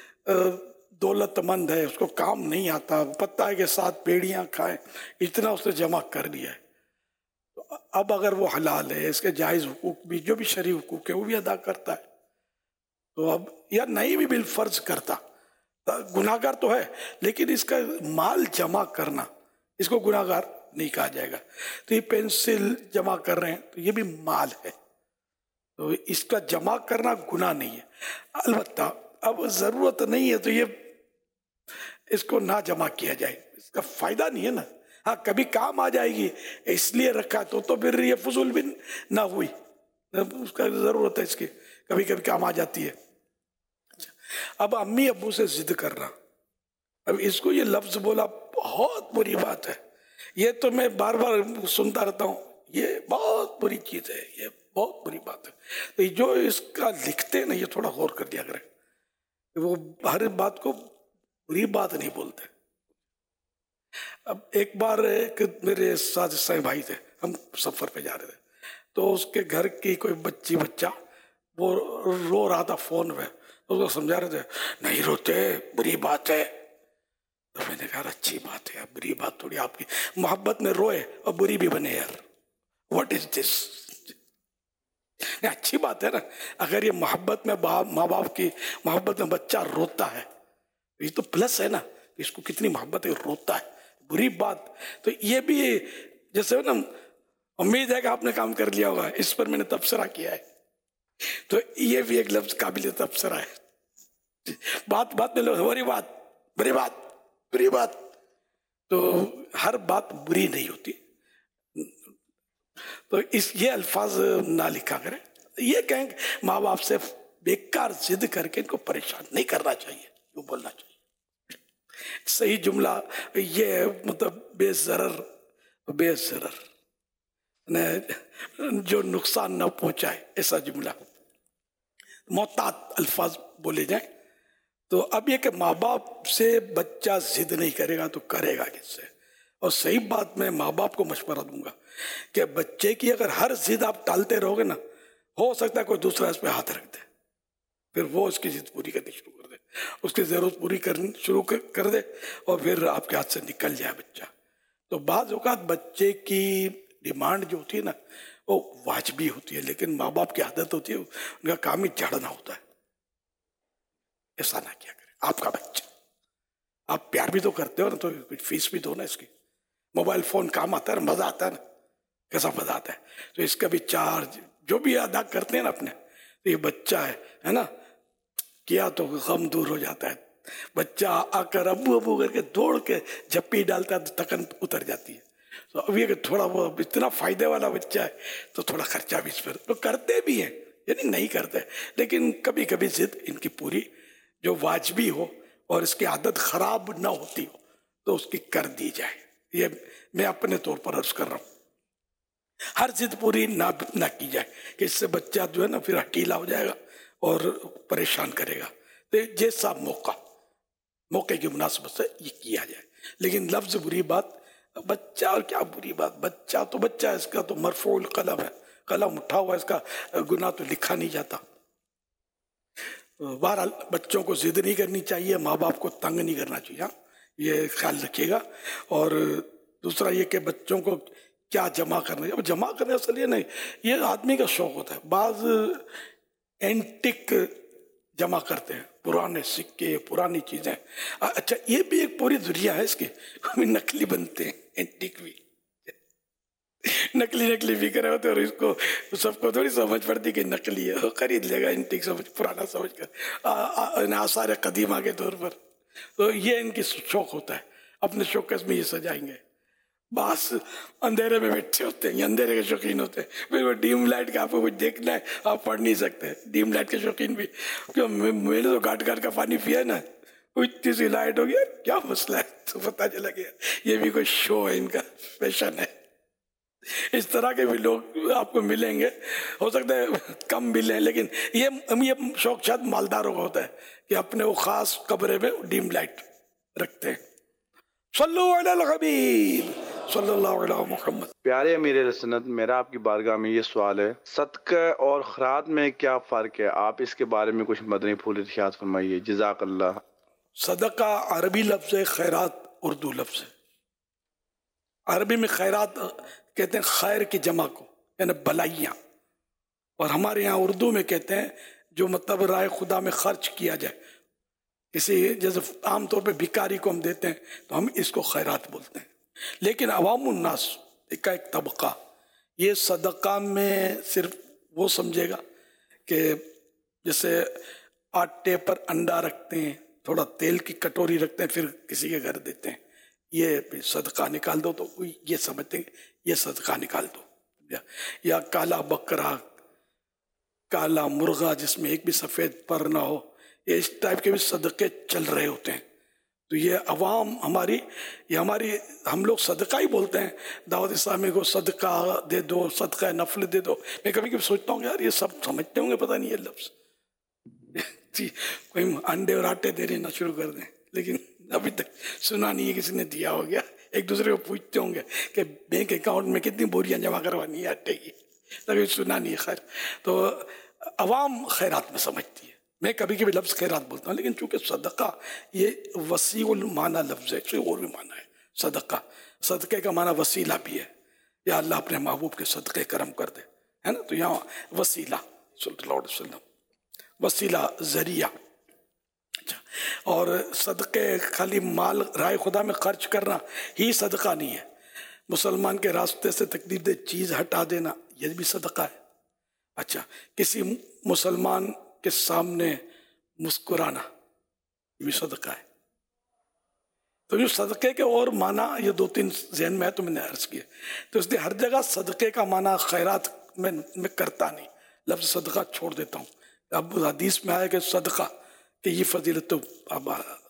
دولت مند ہے، اس کو کام نہیں آتا، پتہ ہے کہ 7 پیڑیاں کھائیں، اتنا اس نے جمع کر لیا ہے. اب اگر وہ حلال ہے، اس کے جائز حقوق بھی جو بھی شرعی حقوق ہے وہ بھی ادا کرتا ہے، تو اب یا نہیں بھی بالفرض کرتا، گناہگار تو ہے، لیکن اس کا مال جمع کرنا اس کو گناہگار نہیں کہا جائے گا. تو یہ پینسل جمع کر رہے ہیں تو یہ بھی مال ہے، تو اس کا جمع کرنا گناہ نہیں ہے. البتہ اب ضرورت نہیں ہے تو یہ اس کو نہ جمع کیا جائے، اس کا فائدہ نہیں ہے نا. ہاں کبھی کام آ جائے گی اس لیے رکھا تو پھر یہ فضول بھی نہ ہوئی، اس کا ضرورت ہے، اس کی کبھی کبھی کام آ جاتی ہے. اب امی ابو سے ضد کرنا، اب اس کو یہ لفظ بولا بہت بری بات ہے. یہ تو میں بار بار سنتا رہتا ہوں، یہ بہت بری چیز ہے، یہ بہت بری بات ہے. تو جو اس کا لکھتے ہیں نا یہ تھوڑا غور کر دیا کریں، وہ ہر بات کو بری بات نہیں بولتے. اب ایک بار ایک میرے ساتھ عیسائی بھائی تھے، ہم سفر پہ جا رہے تھے، تو اس کے گھر کی کوئی بچہ وہ رو رہا تھا فون پہ، اس کو سمجھا رہے تھے نہیں روتے، بری بات ہے. تو میں نے کہا اچھی بات ہے، بری بات تھوڑی، آپ کی محبت میں روئے اور بری بھی بنے یار، واٹ از دس؟ اچھی بات ہے نا. اگر یہ محبت میں ماں باپ کی محبت میں بچہ روتا ہے یہ تو پلس ہے نا، اس کو کتنی محبت ہے، روتا ہے. بری بات تو یہ بھی جیسے نا، امید ہے کہ آپ نے کام کر لیا ہوگا، اس پر میں نے تبصرہ کیا ہے، تو یہ بھی ایک لفظ قابل تبصرہ ہے. بات میں لوگ بری بات، بری بات، بری بات، تو ہر بات بری نہیں ہوتی. تو یہ الفاظ نہ لکھا کریں. یہ کہیں کہ ماں باپ سے بیکار ضد کر کے ان کو پریشان نہیں کرنا چاہیے، وہ بولنا چاہیے. صحیح جملہ یہ ہے، مطلب بے ضرر جو نقصان نہ پہنچائے، ایسا جملہ، محتاط الفاظ بولے جائیں. تو اب یہ کہ ماں باپ سے بچہ ضد نہیں کرے گا تو کرے گا کس سے؟ اور صحیح بات میں ماں باپ کو مشورہ دوں گا کہ بچے کی اگر ہر ضد آپ ٹالتے رہو گے نا، ہو سکتا ہے کوئی دوسرا اس پہ ہاتھ رکھ دے، پھر وہ اس کی ضد پوری کرنی شروع کر دے، اس کی ضرورت پوری کرنی شروع کر دے، اور پھر آپ کے ہاتھ سے نکل جائے بچہ. تو بعض اوقات بچے کی ڈیمانڈ جو ہوتی ہے نا وہ واجبی ہوتی ہے، لیکن ماں باپ کی عادت ہوتی ہے ان کا کام ہی جھڑنا ہوتا ہے. ایسا نہ کیا کرے. آپ کا بچہ، آپ پیار بھی تو کرتے ہو نا، تو فیس بھی دو نا اس کی. موبائل فون کام آتا ہے نا، مزہ آتا ہے نا، کیسا مزہ آتا ہے. تو اس کا بھی چارج جو بھی ادا کرتے ہیں نا اپنے، تو یہ بچہ ہے نا، کیا تو غم دور ہو جاتا ہے، بچہ آ کر ابو ابو کر کے دوڑ کے جھپی ڈالتا ہے تو تھکن اتر جاتی ہے. تو اب یہ کہ تھوڑا وہ اتنا فائدے والا بچہ ہے تو تھوڑا خرچہ بھی اس پر تو کرتے بھی ہیں، یعنی نہیں کرتے، لیکن کبھی کبھی ضد ان کی پوری جو واجبی ہو اور اس کی عادت خراب نہ ہوتی ہو تو اس کی کر دی جائے. یہ میں اپنے طور پر عرض کر رہا ہوں. ہر ضد پوری نہ کی جائے کہ اس سے بچہ جو ہے نا پھر ہٹیلا ہو جائے گا اور پریشان کرے گا. تو جیسا موقع کی مناسبت سے یہ کیا جائے. لیکن لفظ بری بات، بچہ اور کیا بری بات، بچہ تو بچہ ہے، اس کا تو مرفوع القلم ہے، قلم اٹھا ہوا، اس کا گناہ تو لکھا نہیں جاتا. بہرحال بچوں کو ضد نہیں کرنی چاہیے، ماں باپ کو تنگ نہیں کرنا چاہیے، یہ خیال رکھیے گا. اور دوسرا یہ کہ بچوں کو کیا جمع کرنا ہے. جمع کرنے اصل یہ نہیں، یہ آدمی کا شوق ہوتا ہے. بعض اینٹک جمع کرتے ہیں، پرانے سکے، پرانی چیزیں. اچھا یہ بھی ایک پوری دنیا ہے اس کی، نقلی بنتے ہیں، اینٹک بھی نقلی بھی کرے ہوتے، اور اس کو سب کو تھوڑی سمجھ پڑتی کہ نقلی ہے، وہ خرید لے گا اینٹک سمجھ، پرانا سمجھ کر، آثار قدیمہ کے طور پر. تو یہ ان کی شوق ہوتا ہے، اپنے شوکس میں یہ سجائیں گے. بس اندھیرے میں بیٹھے ہوتے ہیں، یہ اندھیرے کے شوقین ہوتے ہیں. پھر وہ ڈیم لائٹ کا آپ کو کچھ دیکھنا ہے، آپ پڑھ نہیں سکتے. ڈیم لائٹ کے شوقین بھی، میں نے تو گاٹ کا پانی پیا نا، اتنی سی لائٹ ہو گیا، کیا مسئلہ ہے، تو پتہ چلا گیا یہ بھی کوئی شو ہے، ان کا فیشن ہے. اس طرح کے بھی لوگ آپ کو ملیں گے، ہو سکتا ہے کم ملیں، لیکن یہ شوق شاید مالداروں کا ہوتا ہے کہ اپنے وہ خاص کمرے میں ڈیم لائٹ رکھتے ہیں. صلو علی الحبیب صلی اللہ علیہ محمد. پیارے امیر اہل سنت، میرا آپ کی بارگاہ میں یہ سوال ہے، صدقہ اور خیرات میں کیا فرق ہے؟ آپ اس کے بارے میں کچھ مدنی پھول ارشاد فرمائیے، جزاک اللہ. صدقہ عربی لفظ ہے، خیرات اردو لفظ ہے. عربی میں خیرات کہتے ہیں خیر کی جمع کو، یعنی بلائیاں، اور ہمارے یہاں اردو میں کہتے ہیں جو مطلب راہ خدا میں خرچ کیا جائے. کسی جیسے عام طور پہ بھکاری کو ہم دیتے ہیں تو ہم اس کو خیرات بولتے ہیں. لیکن عوام الناس کا ایک طبقہ یہ صدقہ میں صرف وہ سمجھے گا کہ جیسے آٹے پر انڈا رکھتے ہیں، تھوڑا تیل کی کٹوری رکھتے ہیں، پھر کسی کے گھر دیتے ہیں، یہ صدقہ نکال دو، تو یہ سمجھتے ہیں یہ صدقہ نکال دو. یا کالا بکرا، کالا مرغا جس میں ایک بھی سفید پر نہ ہو، یہ اس ٹائپ کے بھی صدقے چل رہے ہوتے ہیں. تو یہ عوام ہم لوگ صدقہ ہی بولتے ہیں. دعوت اسلامی کو صدقہ دے دو، صدقہ نفل دے دو. میں کبھی کبھی سوچتا ہوں کہ یار یہ سب سمجھتے ہوں گے، پتہ نہیں یہ لفظ کوئی انڈے اور آٹے دینے نہ شروع کر دیں، لیکن ابھی تک سنا نہیں ہے کسی نے دیا ہو گیا. ایک دوسرے کو پوچھتے ہوں گے کہ بینک اکاؤنٹ میں کتنی بوریاں جمع کروانی ہے آٹے کی، کبھی سنا نہیں ہے. خیر، تو عوام خیرات میں سمجھتی ہے. میں کبھی کبھی لفظ خیرات بولتا ہوں، لیکن چونکہ صدقہ یہ وسیع المعنی لفظ ہے، اس اور بھی معنی ہے. صدقے کا معنی وسیلہ بھی ہے، یا اللہ اپنے محبوب کے صدقے کرم کر دے، ہے نا. تو یہاں وسیلہ صلی اللہ علیہ وسلم، وسیلہ، ذریعہ. اچھا، اور صدقے خالی مال رائے خدا میں خرچ کرنا ہی صدقہ نہیں ہے. مسلمان کے راستے سے تکلیف دہ چیز ہٹا دینا یہ بھی صدقہ ہے. اچھا، کسی مسلمان کے سامنے مسکرانا یہ بھی صدقہ ہے. تو یہ صدقے کے اور معنی یہ 2-3 ذہن میں ہے تو میں نے عرض کیا. تو اس لیے ہر جگہ صدقے کا معنی خیرات میں کرتا نہیں، لفظ صدقہ چھوڑ دیتا ہوں. اب حدیث میں آیا کہ صدقہ کہ یہ فضیلت تو اب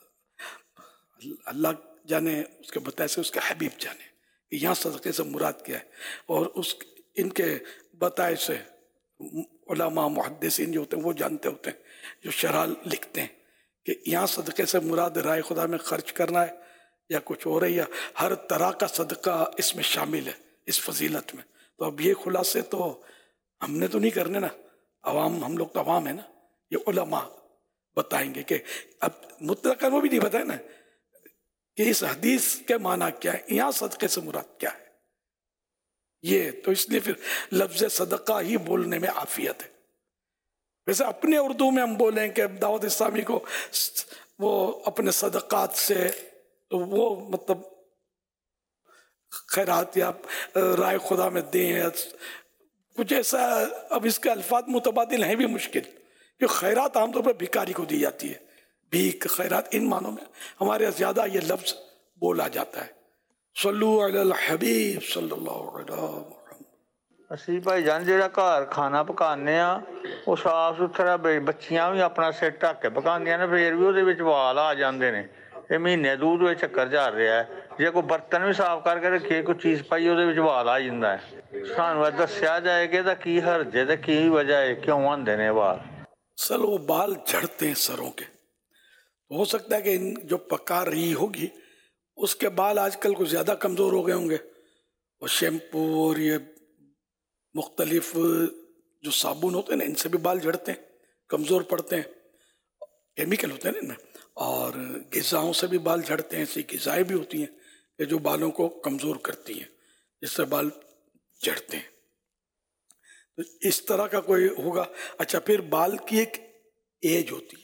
اللہ جانے، اس کے بتائے سے اس کے حبیب جانے کہ یہاں صدقے سے مراد کیا ہے. اور ان کے بتائے سے علماء محدثین جو ہوتے ہیں وہ جانتے ہوتے ہیں، جو شرح لکھتے ہیں کہ یہاں صدقے سے مراد رائے خدا میں خرچ کرنا ہے یا کچھ اور ہے، یا ہر طرح کا صدقہ اس میں شامل ہے اس فضیلت میں. تو اب یہ خلاصے تو ہم نے تو نہیں کرنے نا، عوام، ہم لوگ تو عوام ہیں نا. یہ علماء بتائیں گے کہ اب مطلق وہ بھی نہیں بتائے نا کہ اس حدیث کے معنی کیا ہے، یہاں صدقے سے مراد کیا ہے. یہ تو اس لیے پھر لفظ صدقہ ہی بولنے میں عافیت ہے. ویسے اپنے اردو میں ہم بولیں کہ دعوت اسلامی کو وہ اپنے صدقات سے تو وہ مطلب خیرات یا رائے خدا میں دیں، کچھ ایسا. اب اس کے الفاظ متبادل ہیں بھی مشکل، کہ خیرات عام طور پر بھکاری کو دی جاتی ہے، بھیک خیرات ان معنوں میں ہمارے یہاں زیادہ یہ لفظ بولا جاتا ہے. صلو علی الحبیب صلی اللہ علیہ وسلم. اسی بھائی جان جہاں گھر کھانا پکانے آ وہ صاف ستھرا بچیاں بھی اپنا سر ڈھک کے پکاندیاں نے پھر بھی وہ وال آ جاندے نے. یہ مہینے دودھ میں چکر جا رہا ہے. جے کوئی برتن بھی صاف کر کے رکھیے کوئی چیز پائی وہ وال آ جاتا ہے. سانو دسیا جائے کہ کی حرج ہے کی وجہ ہے کیوں آندے نے وال. سر وہ بال جھڑتے ہیں سروں کے. ہو سکتا ہے کہ جو پکا رہی ہوگی اس کے بال آج کل کچھ زیادہ کمزور ہو گئے ہوں گے. وہ شیمپو اور یہ مختلف جو صابن ہوتے ہیں نا ان سے بھی بال جھڑتے ہیں, کمزور پڑتے ہیں. کیمیکل ہوتے ہیں نا ان میں. اور غذاؤں سے بھی بال جھڑتے ہیں. ایسی غذائیں بھی ہوتی ہیں کہ جو بالوں کو کمزور کرتی ہیں جس سے بال جھڑتے ہیں. تو اس طرح کا کوئی ہوگا. اچھا پھر بال کی ایک ایج ہوتی ہے.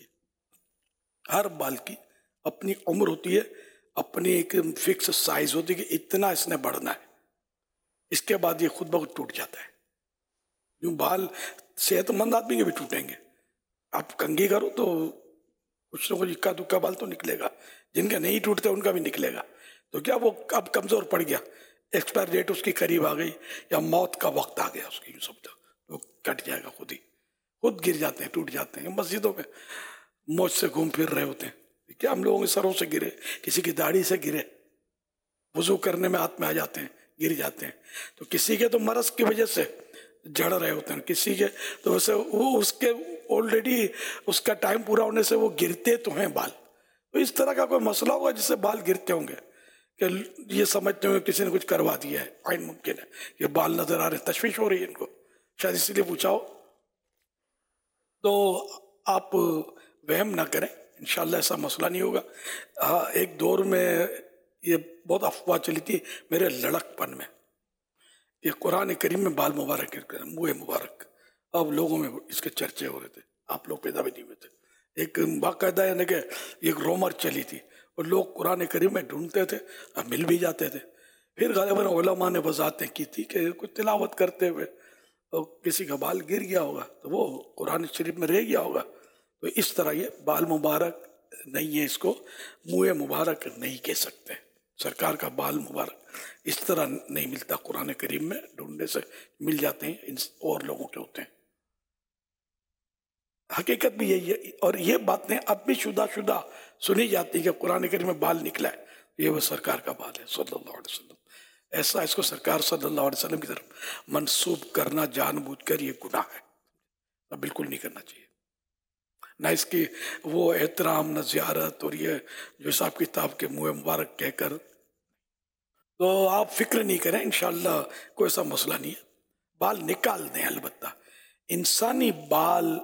ہر بال کی اپنی عمر ہوتی ہے, اپنی ایک فکس سائز ہوتی ہے کہ اتنا اس نے بڑھنا ہے. اس کے بعد یہ خود بخود ٹوٹ جاتا ہے. یوں بال صحت مند آدمی کے بھی ٹوٹیں گے. آپ کنگھی کرو تو کچھ نہ کچھ اکا دکا بال تو نکلے گا. جن کا نہیں ٹوٹتے ان کا بھی نکلے گا. تو کیا وہ اب کمزور پڑ گیا, ایکسپائر ڈیٹ اس کی قریب آ گئی یا موت کا وقت آ گیا اس کی, یوں سمجھو وہ کٹ جائے گا. خود ہی خود گر جاتے ہیں, ٹوٹ جاتے ہیں. مسجدوں میں موج سے گھوم پھر رہے ہوتے ہیں. کیا ہم لوگوں کے سروں سے گرے, کسی کی داڑھی سے گرے, وضو کرنے میں ہاتھ میں آ جاتے ہیں, گر جاتے ہیں. تو کسی کے تو مرض کی وجہ سے جڑ رہے ہوتے ہیں, کسی کے تو ویسے وہ اس کے آلریڈی اس کا ٹائم پورا ہونے سے وہ گرتے تو ہیں بال. تو اس طرح کا کوئی مسئلہ ہوگا جس سے بال گرتے ہوں گے کہ یہ سمجھتے ہوئے کسی نے کچھ کروا دیا ہے. عین ممکن ہے کہ بال نظر آ رہے ہیں, تشویش ہو رہی ہے ان کو, شاید اسی لیے پوچھا ہو. تو آپ وہم نہ کریں, انشاءاللہ ایسا مسئلہ نہیں ہوگا. ہاں ایک دور میں یہ بہت افواہ چلی تھی میرے لڑک پن میں, یہ قرآن کریم میں بال مبارک, منہ مبارک. اب لوگوں میں اس کے چرچے ہو رہے تھے, آپ لوگ پیدا بھی نہیں ہوئے تھے. ایک باقاعدہ یعنی کہ ایک رومر چلی تھی اور لوگ قرآن کریم میں ڈھونڈتے تھے اور مل بھی جاتے تھے. پھر غالباً علماء نے وضاحتیں کی تھی کہ کچھ تلاوت کرتے ہوئے کسی کا بال گر گیا ہوگا تو وہ قرآن شریف میں رہ گیا ہوگا. تو اس طرح یہ بال مبارک نہیں ہے, اس کو منہ مبارک نہیں کہہ سکتے. سرکار کا بال مبارک اس طرح نہیں ملتا, قرآن کریم میں ڈھونڈنے سے مل جاتے ہیں, اور لوگوں کے ہوتے ہیں. حقیقت بھی یہی ہے. اور یہ باتیں اب بھی شدہ سنی جاتی کہ قرآن کریم میں بال نکلا ہے, یہ وہ سرکار کا بال ہے صلی اللہ علیہ وسلم. ایسا اس کو سرکار صلی اللہ علیہ وسلم کی طرف منسوب کرنا جان بوجھ کر یہ گناہ ہے, بالکل نہیں کرنا چاہیے. نہ اس کی وہ احترام, نہ زیارت, اور یہ جو حساب کتاب کے منہ مبارک کہہ کر. تو آپ فکر نہیں کریں, انشاءاللہ کوئی ایسا مسئلہ نہیں ہے. بال نکال دیں. البتہ انسانی بال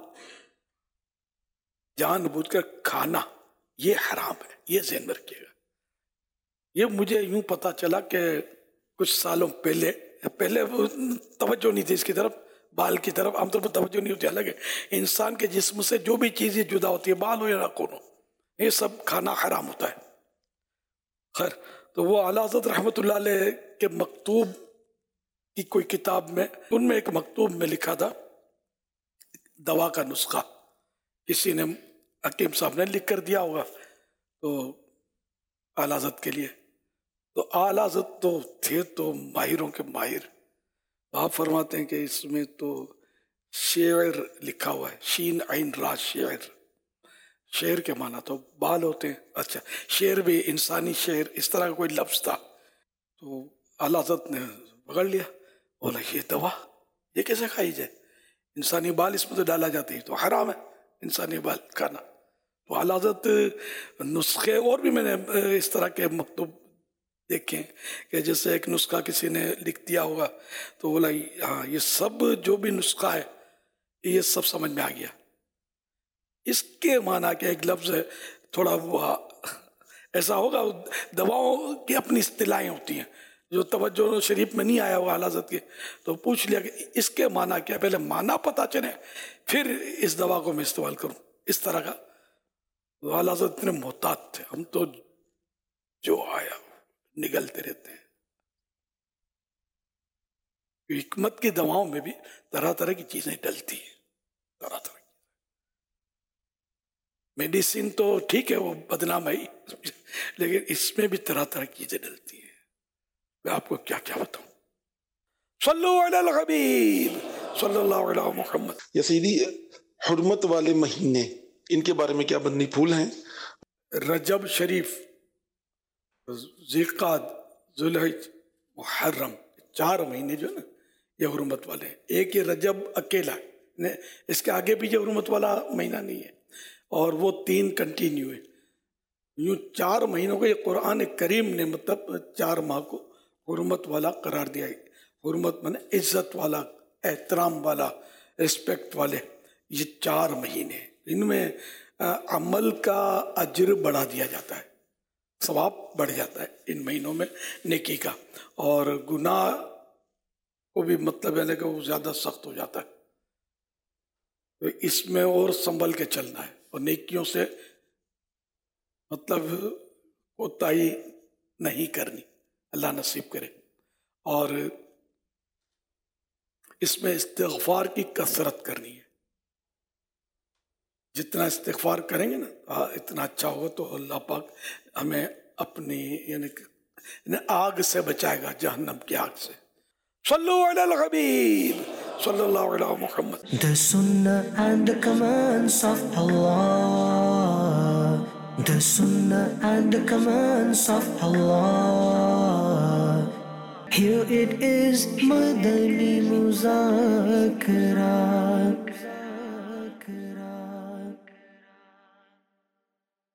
جان بوجھ کر کھانا یہ حرام ہے, یہ ذہن میں رکھیے گا. یہ مجھے یوں پتا چلا کہ کچھ سالوں پہلے توجہ نہیں تھی اس کی طرف, بال کی طرف عام طور پر توجہ نہیں ہوتی. الگ ہے انسان کے جسم سے جو بھی چیز یہ جدا ہوتی ہے, بال ہو یا ناخن ہو, یہ سب کھانا حرام ہوتا ہے. خیر, تو وہ اعلیٰ حضرت رحمۃ اللہ علیہ کے مکتوب کی کوئی کتاب میں, ان میں ایک مکتوب میں لکھا تھا دوا کا نسخہ, کسی نے حکیم صاحب نے لکھ کر دیا ہوگا تو اعلیٰ حضرت کے لیے. تو اعلیٰ حضرت تو تھے تو ماہروں کے ماہر. آپ فرماتے ہیں کہ اس میں تو شعر لکھا ہوا ہے, شین عین را شعر. شعر کے معنی تو بال ہوتے ہیں. اچھا, شعر بھی انسانی شعر, اس طرح کا کوئی لفظ تھا. تو اعلیٰ حضرت نے پکڑ لیا, بولا یہ دوا یہ کیسے کھائی جائے, انسانی بال اس میں تو ڈالا جاتے ہیں, تو حرام ہے انسانی بال کھانا. تو اعلیٰ حضرت نسخے اور بھی میں نے اس طرح کے مکتوب دیکھیں کہ جیسے ایک نسخہ کسی نے لکھ دیا ہوگا تو بولا ہاں یہ سب جو بھی نسخہ ہے یہ سب سمجھ میں آ گیا. اس کے معنی کہ ایک لفظ ہے تھوڑا وہ ایسا ہوگا. دواؤں کی اپنی اصطلاحیں ہوتی ہیں جو توجہ شریف میں نہیں آیا ہوا اعلیٰ حضرت کے, تو پوچھ لیا کہ اس کے معنی کیا, پہلے معنی پتہ چلے پھر اس دوا کو میں استعمال کروں, اس طرح کا. اعلیٰ حضرت اتنے محتاط تھے, ہم تو جو آیا نگلتے رہتے ہیں. حکمت کی دواؤں میں بھی طرح طرح کی چیزیں ڈلتی ہیں, طرح طرح. मेडिसिन तो ठीक है, वो बदनाम है ही, लेकिन इसमें भी तरह तरह की चीजें डलती हैं। मैं आपको क्या क्या बताऊं। सल्लल्लाहु अलैहि हबीब सल्लल्लाहु अलैहि मुहम्मद। या सईदी, हुर्मत वाले महीने, इनके बारे में क्या बंदी फूल हैं? रजब शरीफ, ज़िलक़ाद, ज़ुलहिज, मुहर्रम, 4 महीने जो है ना, ये हुर्मत वाले हैं। एक ये रजब अकेला है, इसके आगे पीछे हुर्मत वाला महीना नहीं है, और वो 3 कंटिन्यू है। यूँ 4 महीनों को ये कुरान करीम ने मतलब 4 माह को हुर्मत वाला करार दिया है। हुर्मत माने इज्जत वाला, एहतराम वाला, रिस्पेक्ट वाले, ये 4 महीने। इनमें अमल का अज्र बढ़ा दिया जाता है, सवाब बढ़ जाता है इन महीनों में नेकी का, और गुनाह को भी मतलब है कि वो ज़्यादा सख्त हो जाता है। तो इसमें और संभल के चलना है, और नेकियों से मतलब कोताही नहीं करनी, अल्लाह नसीब करे। और इसमें इस्तिग़फ़ार की कसरत करनी है। जितना इस्तिग़फ़ार करेंगे ना, इतना अच्छा होगा। तो अल्लाह पाक हमें अपनी यानी आग से बचाएगा, जहन्नम की आग से। सल्लल्लाहु अलैहि हबीब सल्लल्लाहु अलैहि Muhammad. The Sunnah and the commands of Allah. The Sunnah and the commands of Allah. Here it is, Madani Muzakara.